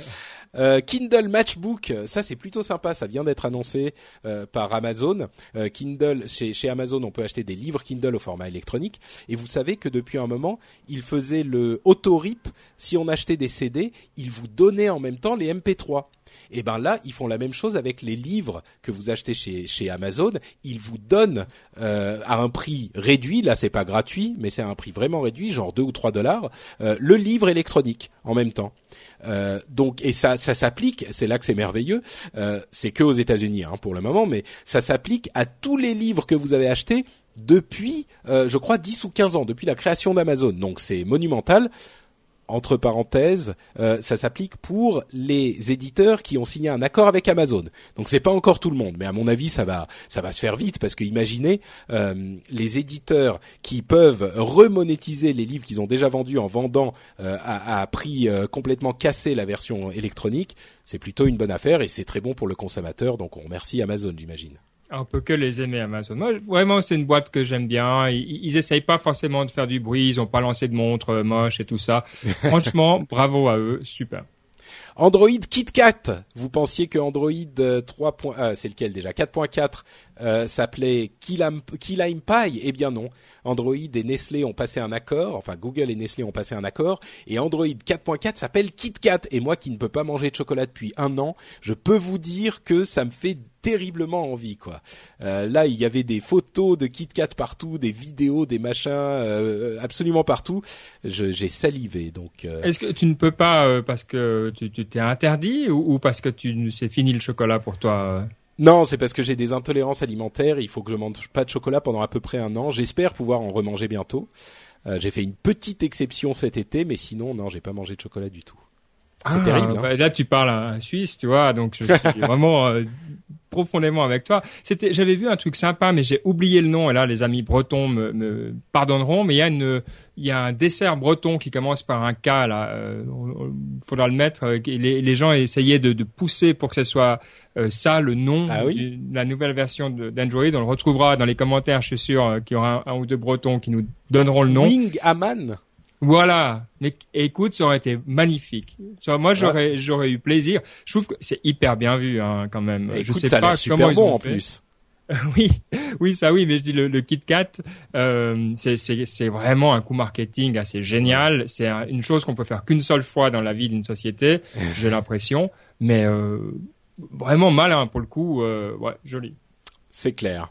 Euh, Kindle Matchbook, ça c'est plutôt sympa, ça vient d'être annoncé euh, par Amazon. Euh, Kindle, chez, chez Amazon, on peut acheter des livres Kindle au format électronique. Et vous savez que depuis un moment, ils faisaient le auto-rip. Si on achetait des C D, ils vous donnaient en même temps les M P trois. Et ben là, ils font la même chose avec les livres que vous achetez chez, chez Amazon. Ils vous donnent euh, à un prix réduit, là c'est pas gratuit, mais c'est à un prix vraiment réduit, genre deux ou trois dollars, euh, le livre électronique en même temps. Euh, donc et ça, ça s'applique. C'est là que c'est merveilleux. Euh, c'est que aux États-Unis hein, pour le moment, mais ça s'applique à tous les livres que vous avez achetés depuis, euh, je crois, dix ou quinze ans, depuis la création d'Amazon. Donc c'est monumental. Entre parenthèses, euh, ça s'applique pour les éditeurs qui ont signé un accord avec Amazon. Donc c'est pas encore tout le monde, mais à mon avis ça va, ça va se faire vite parce que imaginez euh, les éditeurs qui peuvent remonétiser les livres qu'ils ont déjà vendus en vendant euh, à, à prix euh, complètement cassé la version électronique. C'est plutôt une bonne affaire et c'est très bon pour le consommateur. Donc on remercie Amazon, j'imagine. On peut que les aimer, Amazon. Moi, vraiment, c'est une boîte que j'aime bien. Ils, ils essayent pas forcément de faire du bruit. Ils ont pas lancé de montres euh, moches et tout ça. Franchement, bravo à eux. Super. Android KitKat. Vous pensiez que Android trois. Ah, c'est lequel déjà quatre point quatre euh, s'appelait Key Lime Pie. Eh bien non. Android et Nestlé ont passé un accord. Enfin, Google et Nestlé ont passé un accord. Et Android quatre point quatre s'appelle KitKat. Et moi qui ne peux pas manger de chocolat depuis un an, je peux vous dire que ça me fait terriblement envie, quoi. Euh, là, il y avait des photos de KitKat partout, des vidéos, des machins, euh, absolument partout. Je, j'ai salivé, donc. Euh... Est-ce que tu ne peux pas euh, parce que tu, tu t'es interdit ou, ou parce que tu c'est fini le chocolat pour toi euh... Non, c'est parce que j'ai des intolérances alimentaires. Il faut que je mange pas de chocolat pendant à peu près un an. J'espère pouvoir en remanger bientôt. Euh, j'ai fait une petite exception cet été, mais sinon, non, j'ai pas mangé de chocolat du tout. C'est ah, terrible. Hein. Bah là, tu parles à un Suisse, tu vois, donc je suis vraiment euh, profondément avec toi. C'était, j'avais vu un truc sympa, mais j'ai oublié le nom. Et là, les amis bretons me, me pardonneront, mais il y a une, il y a un dessert breton qui commence par un K. Là, euh, faudra le mettre. Les, les gens essayaient de, de pousser pour que ce soit euh, ça le nom ah oui du, de la nouvelle version de, d'Android. On le retrouvera dans les commentaires. Je suis sûr qu'il y aura un, un ou deux bretons qui nous donneront le nom. Wing Aman. Voilà. Mais écoute, ça aurait été magnifique. Ça, moi, j'aurais, ouais. j'aurais eu plaisir. Je trouve que c'est hyper bien vu, hein, quand même. Écoute, je sais ça pas a l'air comment super ils bon ont en fait. plus. oui, oui, ça oui, mais je dis le, le KitKat, euh, c'est, c'est, c'est vraiment un coup marketing assez génial. C'est un, une chose qu'on peut faire qu'une seule fois dans la vie d'une société, j'ai l'impression. Mais euh, vraiment malin pour le coup. Euh, ouais, joli. C'est clair.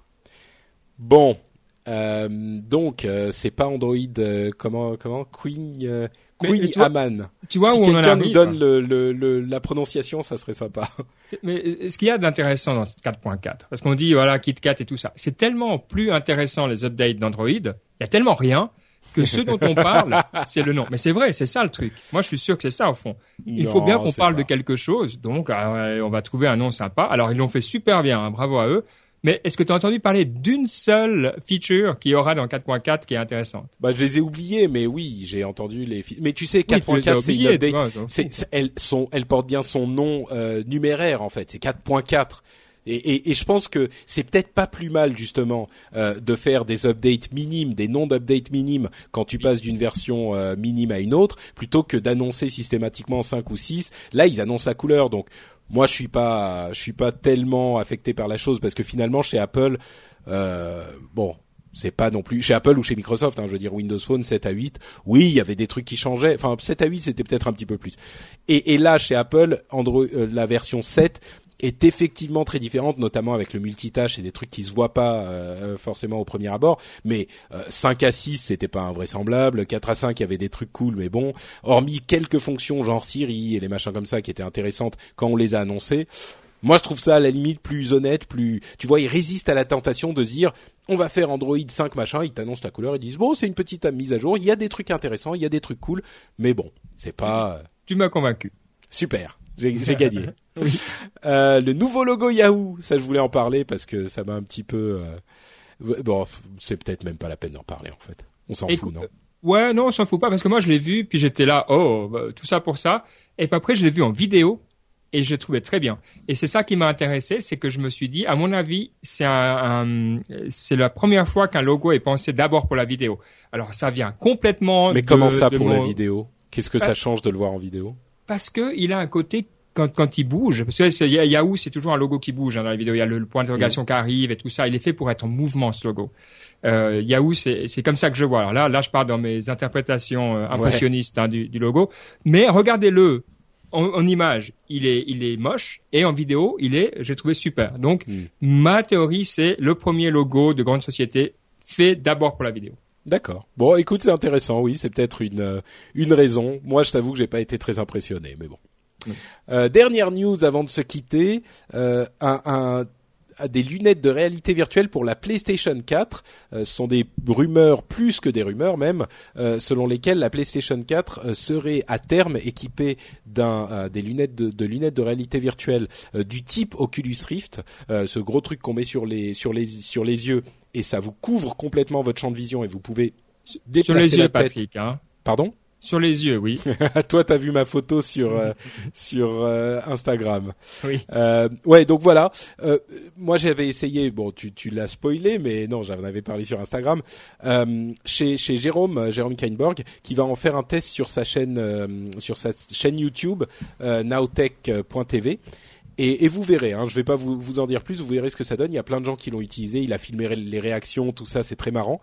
Bon. Euh, donc euh, c'est pas Android euh, comment comment Queen euh, Queen Aman. Tu vois si où on en quelqu'un arrive, nous donne le, le, le, la prononciation, ça serait sympa. Mais ce qu'il y a d'intéressant dans quatre point quatre, parce qu'on dit voilà KitKat et tout ça, c'est tellement plus intéressant les updates d'Android. Il y a tellement rien que ce dont on parle, c'est le nom. Mais c'est vrai, c'est ça le truc. Moi, je suis sûr que c'est ça au fond. Il non, faut bien qu'on parle pas. de quelque chose, donc euh, on va trouver un nom sympa. Alors ils l'ont fait super bien, hein, bravo à eux. Mais est-ce que tu as entendu parler d'une seule feature qu'il y aura dans quatre point quatre qui est intéressante? Bah, je les ai oubliés, mais oui, j'ai entendu les. Fi- mais tu sais, quatre point quatre, oui, c'est une update. vois, c'est, c'est, elle, son, elle porte bien son nom euh, numéraire en fait. C'est quatre point quatre. Et, et, et je pense que c'est peut-être pas plus mal justement euh, de faire des updates minimes, des noms d'updates minimes quand tu passes d'une version euh, minime à une autre, plutôt que d'annoncer systématiquement cinq ou six. Là, ils annoncent la couleur, donc. Moi, je suis pas, je suis pas tellement affecté par la chose parce que finalement, chez Apple, euh, bon, c'est pas non plus chez Apple ou chez Microsoft. Hein, je veux dire, Windows Phone sept à huit, oui, il y avait des trucs qui changeaient. Enfin, sept à huit, c'était peut-être un petit peu plus. Et, et là, chez Apple, Android, euh, la version sept est effectivement très différente, notamment avec le multitâche et des trucs qui se voient pas euh, forcément au premier abord. Mais euh, cinq à six, c'était pas invraisemblable. quatre à cinq, il y avait des trucs cool, mais bon. Hormis quelques fonctions genre Siri et les machins comme ça qui étaient intéressantes quand on les a annoncées. Moi, je trouve ça à la limite plus honnête, plus, tu vois, ils résistent à la tentation de se dire, on va faire Android cinq machin, ils t'annoncent la couleur, ils disent bon, c'est une petite mise à jour, il y a des trucs intéressants, il y a des trucs cool, mais bon, c'est pas. Tu m'as convaincu. Super, j'ai, j'ai gagné. Oui. Euh, le nouveau logo Yahoo, ça je voulais en parler parce que ça m'a un petit peu. Euh... Bon, c'est peut-être même pas la peine d'en parler en fait. On s'en Écoute, fout, non? Ouais, non, on s'en fout pas parce que moi je l'ai vu, puis j'étais là, oh, bah, tout ça pour ça, et puis après je l'ai vu en vidéo. Et je le trouvais très bien. Et c'est ça qui m'a intéressé, c'est que je me suis dit, à mon avis, c'est un, un c'est la première fois qu'un logo est pensé d'abord pour la vidéo. Alors ça vient complètement. Mais de, comment ça pour mon... la vidéo? Qu'est-ce que bah, ça change de le voir en vidéo? Parce que il a un côté quand quand il bouge. Parce que c'est, Yahoo, c'est toujours un logo qui bouge hein, dans la vidéo. Il y a le, le point d'interrogation mmh. qui arrive et tout ça. Il est fait pour être en mouvement ce logo. Euh, Yahoo, c'est c'est comme ça que je vois. Alors là, là, je parle dans mes interprétations euh, impressionnistes ouais. hein, du, du logo. Mais regardez-le. En, en image, il est, il est moche, et en vidéo, il est, j'ai trouvé super. Donc, mm. ma théorie, c'est le premier logo de grande société fait d'abord pour la vidéo. D'accord. Bon, écoute, c'est intéressant. Oui, c'est peut-être une euh, une raison. Moi, je t'avoue que j'ai pas été très impressionné, mais bon. Mm. Euh, dernière news avant de se quitter, euh, un, un des lunettes de réalité virtuelle pour la PlayStation quatre. Euh, ce sont des rumeurs, plus que des rumeurs même, euh, selon lesquelles la PlayStation quatre euh, serait à terme équipée d'un euh, des lunettes de, de lunettes de réalité virtuelle euh, du type Oculus Rift, euh, ce gros truc qu'on met sur les sur les sur les yeux et ça vous couvre complètement votre champ de vision et vous pouvez déplacer sur les yeux, la tête. Patrick, hein. Pardon? Sur les yeux, oui. Toi, t'as vu ma photo sur euh, sur euh, Instagram. Oui. Euh, ouais, donc voilà. Euh, moi, j'avais essayé. Bon, tu tu l'as spoilé, mais non, j'en avais parlé sur Instagram. Euh, chez chez Jérôme Jérôme Kainborg, qui va en faire un test sur sa chaîne euh, sur sa chaîne YouTube euh, nowtech point t v. Et, et vous verrez, hein, je vais pas vous, vous en dire plus, vous verrez ce que ça donne. Il y a plein de gens qui l'ont utilisé. Il a filmé les réactions, tout ça, c'est très marrant.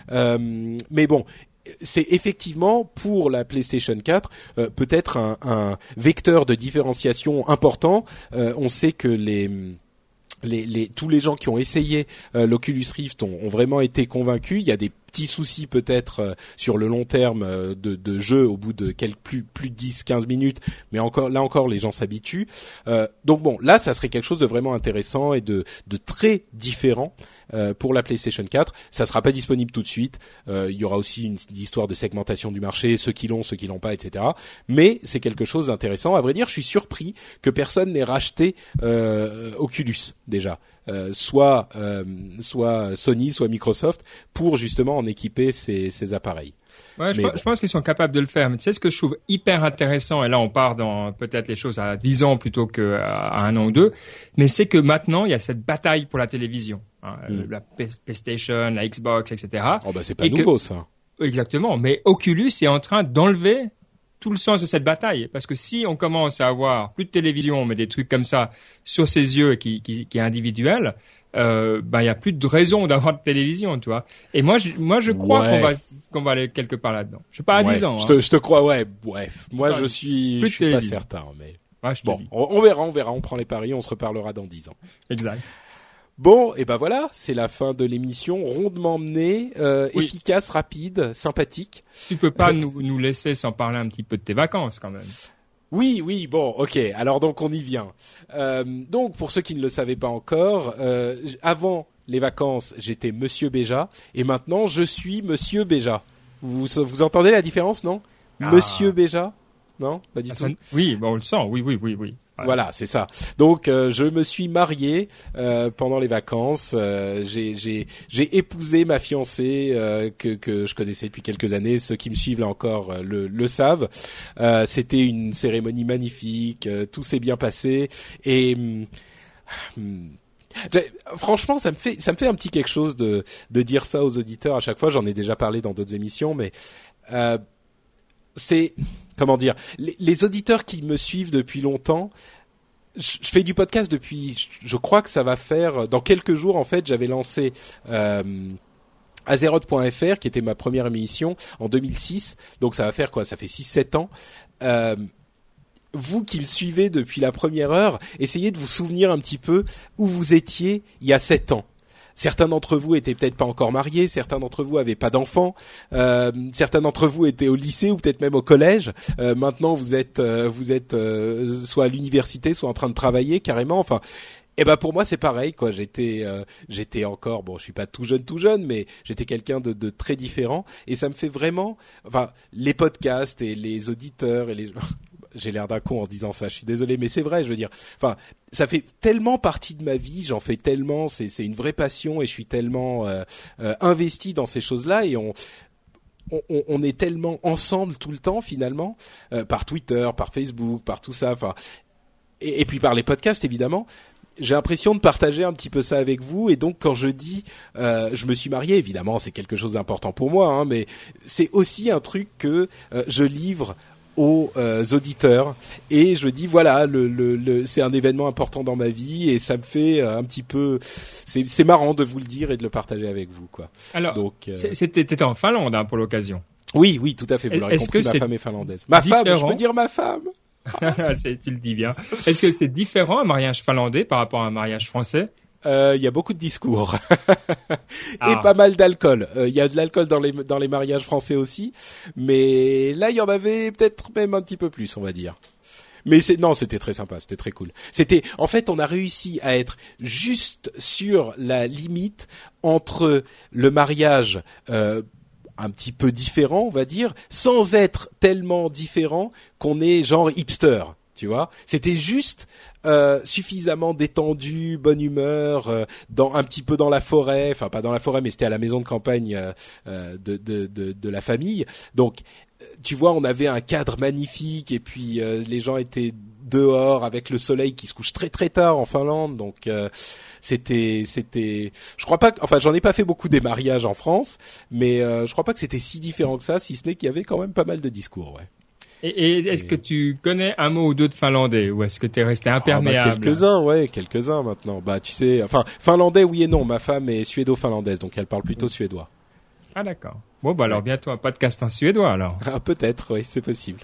Euh, mais bon. C'est effectivement pour la PlayStation quatre euh, peut-être un, un vecteur de différenciation important. Euh, on sait que les Les, les, tous les gens qui ont essayé euh, l'Oculus Rift ont, ont vraiment été convaincus. Il y a des petits soucis peut-être euh, sur le long terme euh, de, de jeu au bout de quelques plus plus de dix quinze minutes, mais encore là encore les gens s'habituent. Euh, donc bon, là ça serait quelque chose de vraiment intéressant et de de très différent euh, pour la PlayStation quatre. Ça sera pas disponible tout de suite. Euh, il y aura aussi une, une histoire de segmentation du marché, ceux qui l'ont, ceux qui l'ont pas, et cetera. Mais c'est quelque chose d'intéressant. À vrai dire, je suis surpris que personne n'ait racheté euh, Oculus déjà. Euh, soit euh, soit Sony, soit Microsoft, pour justement en équiper ces, ces appareils. Ouais, je, bon. je pense qu'ils sont capables de le faire. Mais tu sais ce que je trouve hyper intéressant, et là on part dans peut-être les choses à dix ans plutôt qu'à un an ou deux, mais c'est que maintenant il y a cette bataille pour la télévision, hein, mm. la PlayStation, la Xbox, et cetera. Oh bah c'est pas et nouveau que, ça. Exactement, mais Oculus est en train d'enlever tout le sens de cette bataille, parce que si on commence à avoir plus de télévision mais des trucs comme ça sur ses yeux qui qui, qui est individuel, euh, ben il y a plus de raison d'avoir de télévision, tu vois. Et moi je moi je crois ouais. qu'on va qu'on va aller quelque part là-dedans. Je sais pas à ouais. dix ans. Je hein. te je te crois ouais, ouais. Moi ouais. je suis je suis pas certain mais ouais, je te bon, dis. On, on verra, on verra, on prend les paris, on se reparlera dans dix ans. Exact. Bon, et ben voilà, c'est la fin de l'émission, rondement menée, euh, oui. efficace, rapide, sympathique. Tu peux pas nous, nous laisser sans parler un petit peu de tes vacances quand même. Oui, oui, bon, ok. Alors donc on y vient. Euh, donc pour ceux qui ne le savaient pas encore, euh, avant les vacances, j'étais Monsieur Béja, et maintenant je suis Monsieur Béja. Vous vous entendez la différence, non? ah. Monsieur Béja, non, pas du ah, tout. Ça, oui, bon, on le sent. Oui, oui, oui, oui. Voilà, c'est ça. Donc euh, je me suis marié euh, pendant les vacances. Euh, j'ai j'ai j'ai épousé ma fiancée euh, que que je connaissais depuis quelques années. Ceux qui me suivent là encore euh, le le savent. Euh, c'était une cérémonie magnifique. Euh, tout s'est bien passé et hum, franchement, ça me fait ça me fait un petit quelque chose de de dire ça aux auditeurs à chaque fois. J'en ai déjà parlé dans d'autres émissions, mais euh, c'est comment dire, les, les auditeurs qui me suivent depuis longtemps, je, je fais du podcast depuis, je, je crois que ça va faire, dans quelques jours en fait, j'avais lancé euh, Azeroth point F R qui était ma première émission en deux mille six, donc ça va faire quoi, ça fait six sept ans. Euh, vous qui me suivez depuis la première heure, essayez de vous souvenir un petit peu où vous étiez il y a sept ans. certains d'entre vous étaient peut-être pas encore mariés, certains d'entre vous avaient pas d'enfants, euh, certains d'entre vous étaient au lycée ou peut-être même au collège. Euh, maintenant, vous êtes, euh, vous êtes euh, soit à l'université, soit en train de travailler carrément. Enfin. Eh ben pour moi c'est pareil quoi. J'étais euh, j'étais encore bon, je suis pas tout jeune tout jeune, mais j'étais quelqu'un de, de très différent et ça me fait vraiment. Enfin les podcasts et les auditeurs et les j'ai l'air d'un con en disant ça. Je suis désolé, mais c'est vrai. Je veux dire, enfin ça fait tellement partie de ma vie. J'en fais tellement. C'est c'est une vraie passion et je suis tellement euh, euh, investi dans ces choses-là et on. On, on est tellement ensemble tout le temps finalement, euh, par Twitter, par Facebook, par tout ça. Enfin et, et puis par les podcasts évidemment. J'ai l'impression de partager un petit peu ça avec vous et donc quand je dis euh, je me suis marié, évidemment c'est quelque chose d'important pour moi, hein, mais c'est aussi un truc que euh, je livre aux euh, auditeurs et je dis voilà le, le, le c'est un événement important dans ma vie et ça me fait euh, un petit peu c'est c'est marrant de vous le dire et de le partager avec vous quoi. Alors donc euh... c'était t'étais en Finlande hein, pour l'occasion. Oui oui tout à fait vous l'aurez compris, ma femme est finlandaise. Ma différent? femme je peux dire ma femme. c'est, tu le dis bien. Est-ce que c'est différent un mariage finlandais par rapport à un mariage français? Il euh, y a beaucoup de discours et ah. pas mal d'alcool. Il euh, y a de l'alcool dans les dans les mariages français aussi, mais là il y en avait peut-être même un petit peu plus, on va dire. Mais c'est non, c'était très sympa, c'était très cool. C'était en fait, on a réussi à être juste sur la limite entre le mariage euh, un petit peu différent, on va dire, sans être tellement différent qu'on est genre hipster, tu vois. C'était juste euh, suffisamment détendu, bonne humeur, euh, dans un petit peu dans la forêt, enfin pas dans la forêt, mais c'était à la maison de campagne euh, euh, de, de de de la famille. Donc, tu vois, on avait un cadre magnifique et puis euh, les gens étaient dehors avec le soleil qui se couche très très tard en Finlande, donc. Euh, C'était, c'était, je crois pas que, enfin, j'en ai pas fait beaucoup des mariages en France, mais euh, je crois pas que c'était si différent que ça, si ce n'est qu'il y avait quand même pas mal de discours, ouais. Et, et est-ce et... que tu connais un mot ou deux de finlandais, ou est-ce que t'es resté imperméable? Ah bah quelques-uns, ouais, quelques-uns maintenant. Bah, tu sais, enfin, finlandais, oui et non. Ma femme est suédo-finlandaise, donc elle parle plutôt suédois. Ah d'accord. Bon, bah alors ouais. Bientôt un podcast en suédois alors. Ah, peut-être, oui, c'est possible.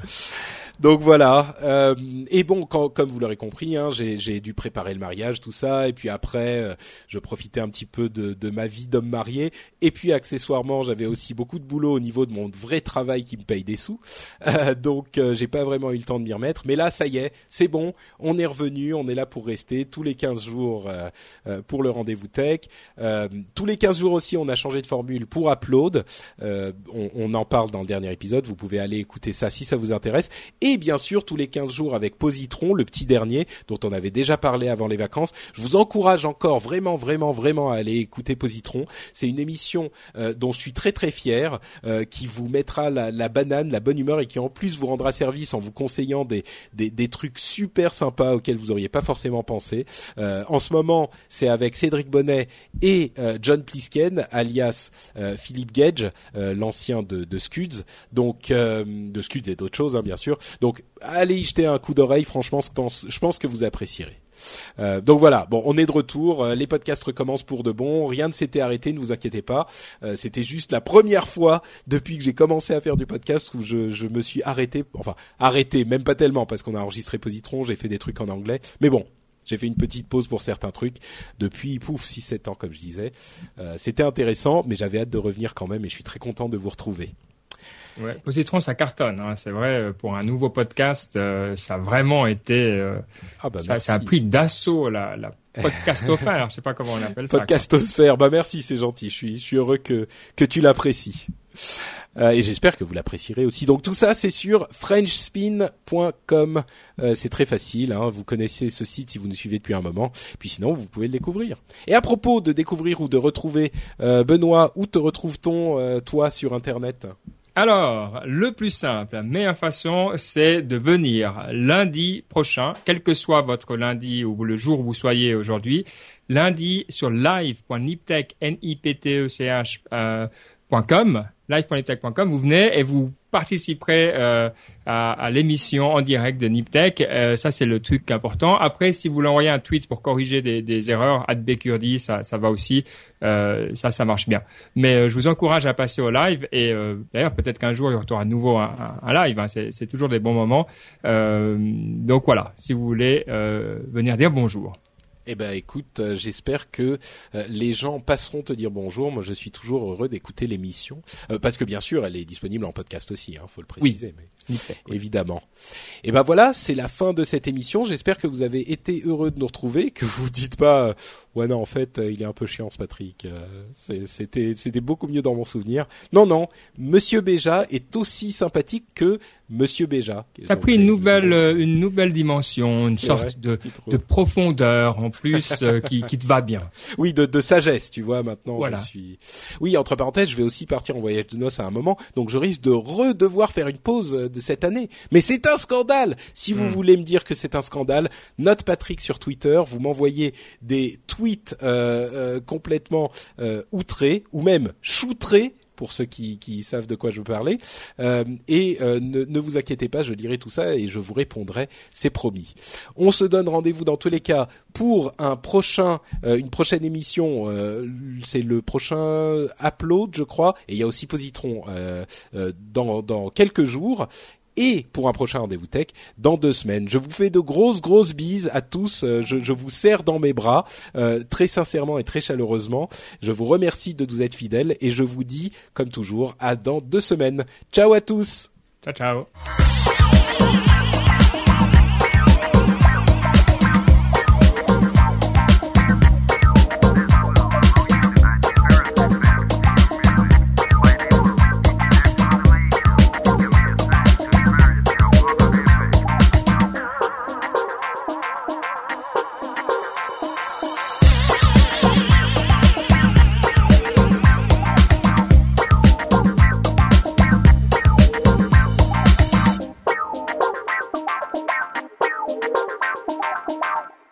Donc voilà. Euh, et bon, quand, comme vous l'aurez compris, hein, j'ai, j'ai dû préparer le mariage, tout ça, et puis après, euh, je profitais un petit peu de, de ma vie d'homme marié. Et puis accessoirement, j'avais aussi beaucoup de boulot au niveau de mon vrai travail qui me paye des sous. Euh, donc euh, j'ai pas vraiment eu le temps de m'y remettre. Mais là, ça y est, c'est bon. On est revenu, on est là pour rester tous les quinze jours euh, euh, pour le rendez-vous tech. Euh, tous les quinze jours aussi, on a changé de formule pour Upload. Euh, on, on en parle dans le dernier épisode. Vous pouvez aller écouter ça si ça vous intéresse. Et bien sûr, tous les quinze jours avec Positron, le petit dernier, dont on avait déjà parlé avant les vacances. Je vous encourage encore vraiment, vraiment, vraiment à aller écouter Positron. C'est une émission euh, dont je suis très, très fier, euh, qui vous mettra la, la banane, la bonne humeur et qui en plus vous rendra service en vous conseillant des, des, des trucs super sympas auxquels vous auriez pas forcément pensé. Euh, en ce moment, c'est avec Cédric Bonnet et euh, John Plisken, alias euh, Philippe Gage, euh, l'ancien de, de Scuds, donc euh, de Scuds et d'autres choses, hein, bien sûr. Donc, allez y jeter un coup d'oreille. Franchement, je pense, je pense que vous apprécierez. Euh, donc voilà. Bon, on est de retour. Euh, les podcasts recommencent pour de bon. Rien ne s'était arrêté. Ne vous inquiétez pas. Euh, c'était juste la première fois depuis que j'ai commencé à faire du podcast où je, je me suis arrêté. Enfin, arrêté, même pas tellement parce qu'on a enregistré Positron. J'ai fait des trucs en anglais. Mais bon. J'ai fait une petite pause pour certains trucs depuis, pouf, six sept ans, comme je disais. Euh, c'était intéressant, mais j'avais hâte de revenir quand même et je suis très content de vous retrouver. Ouais, Positron, ça cartonne, hein, c'est vrai. Pour un nouveau podcast, euh, ça a vraiment été, euh, ah bah ça, ça a pris d'assaut la, la podcastosphère. Je sais pas comment on appelle ça. Podcastosphère. Bah merci, c'est gentil. Je suis, je suis heureux que que tu l'apprécies. Euh, et j'espère que vous l'apprécierez aussi. Donc tout ça, c'est sur french spin point com. Euh, c'est très facile, hein. Vous connaissez ce site si vous nous suivez depuis un moment. Puis sinon, vous pouvez le découvrir. Et à propos de découvrir ou de retrouver euh, Benoît, où te retrouve-t-on, euh, toi, sur Internet ? Alors, le plus simple, la meilleure façon, c'est de venir lundi prochain, quel que soit votre lundi ou le jour où vous soyez aujourd'hui, lundi sur live point niptech, N I P T E C H, euh, .com, live point niptech point com, vous venez et vous participerez euh, à, à l'émission en direct de Niptech. Euh, ça, c'est le truc important. Après, si vous voulez envoyer un tweet pour corriger des, des erreurs, at bkurdi, ça, ça va aussi. Euh, ça, ça marche bien. Mais euh, je vous encourage à passer au live. Et euh, d'ailleurs, peut-être qu'un jour, il y aura à nouveau un, un, un live. Hein. C'est, c'est toujours des bons moments. Euh, donc voilà, si vous voulez euh, venir dire bonjour. Eh ben, écoute, euh, j'espère que euh, les gens passeront te dire bonjour. Moi, je suis toujours heureux d'écouter l'émission euh, parce que bien sûr, elle est disponible en podcast aussi. Hein, faut le préciser. Oui. Mais oui. Évidemment. Et ben voilà, c'est la fin de cette émission. J'espère que vous avez été heureux de nous retrouver, que vous dites pas euh, ouais non en fait euh, il est un peu chiant ce Patrick. Euh, c'est, c'était c'était beaucoup mieux dans mon souvenir. Non non, Monsieur Béja est aussi sympathique que Monsieur Béja. T'as pris une nouvelle euh, une nouvelle dimension, une c'est sorte vrai, de de profondeur en plus euh, qui qui te va bien. Oui, de de sagesse, tu vois maintenant. Voilà. Je suis. Oui, entre parenthèses, je vais aussi partir en voyage de noces à un moment, donc je risque de redevoir faire une pause de cette année. Mais c'est un scandale. Si vous mmh. voulez me dire que c'est un scandale, note Patrick sur Twitter. Vous m'envoyez des tweets euh, euh, complètement euh, outrés ou même choutrés. Pour ceux qui, qui savent de quoi je veux parler. Euh, et euh, ne, ne vous inquiétez pas, je dirai tout ça et je vous répondrai, c'est promis. On se donne rendez-vous dans tous les cas pour un prochain, euh, une prochaine émission. Euh, c'est le prochain upload, je crois. Et il y a aussi Positron euh, euh, dans, dans quelques jours. Et pour un prochain rendez-vous tech dans deux semaines. Je vous fais de grosses grosses bises à tous. Euh, je, je vous serre dans mes bras euh, très sincèrement et très chaleureusement. Je vous remercie de nous être fidèles et je vous dis comme toujours à dans deux semaines. Ciao à tous. Ciao ciao. Wow.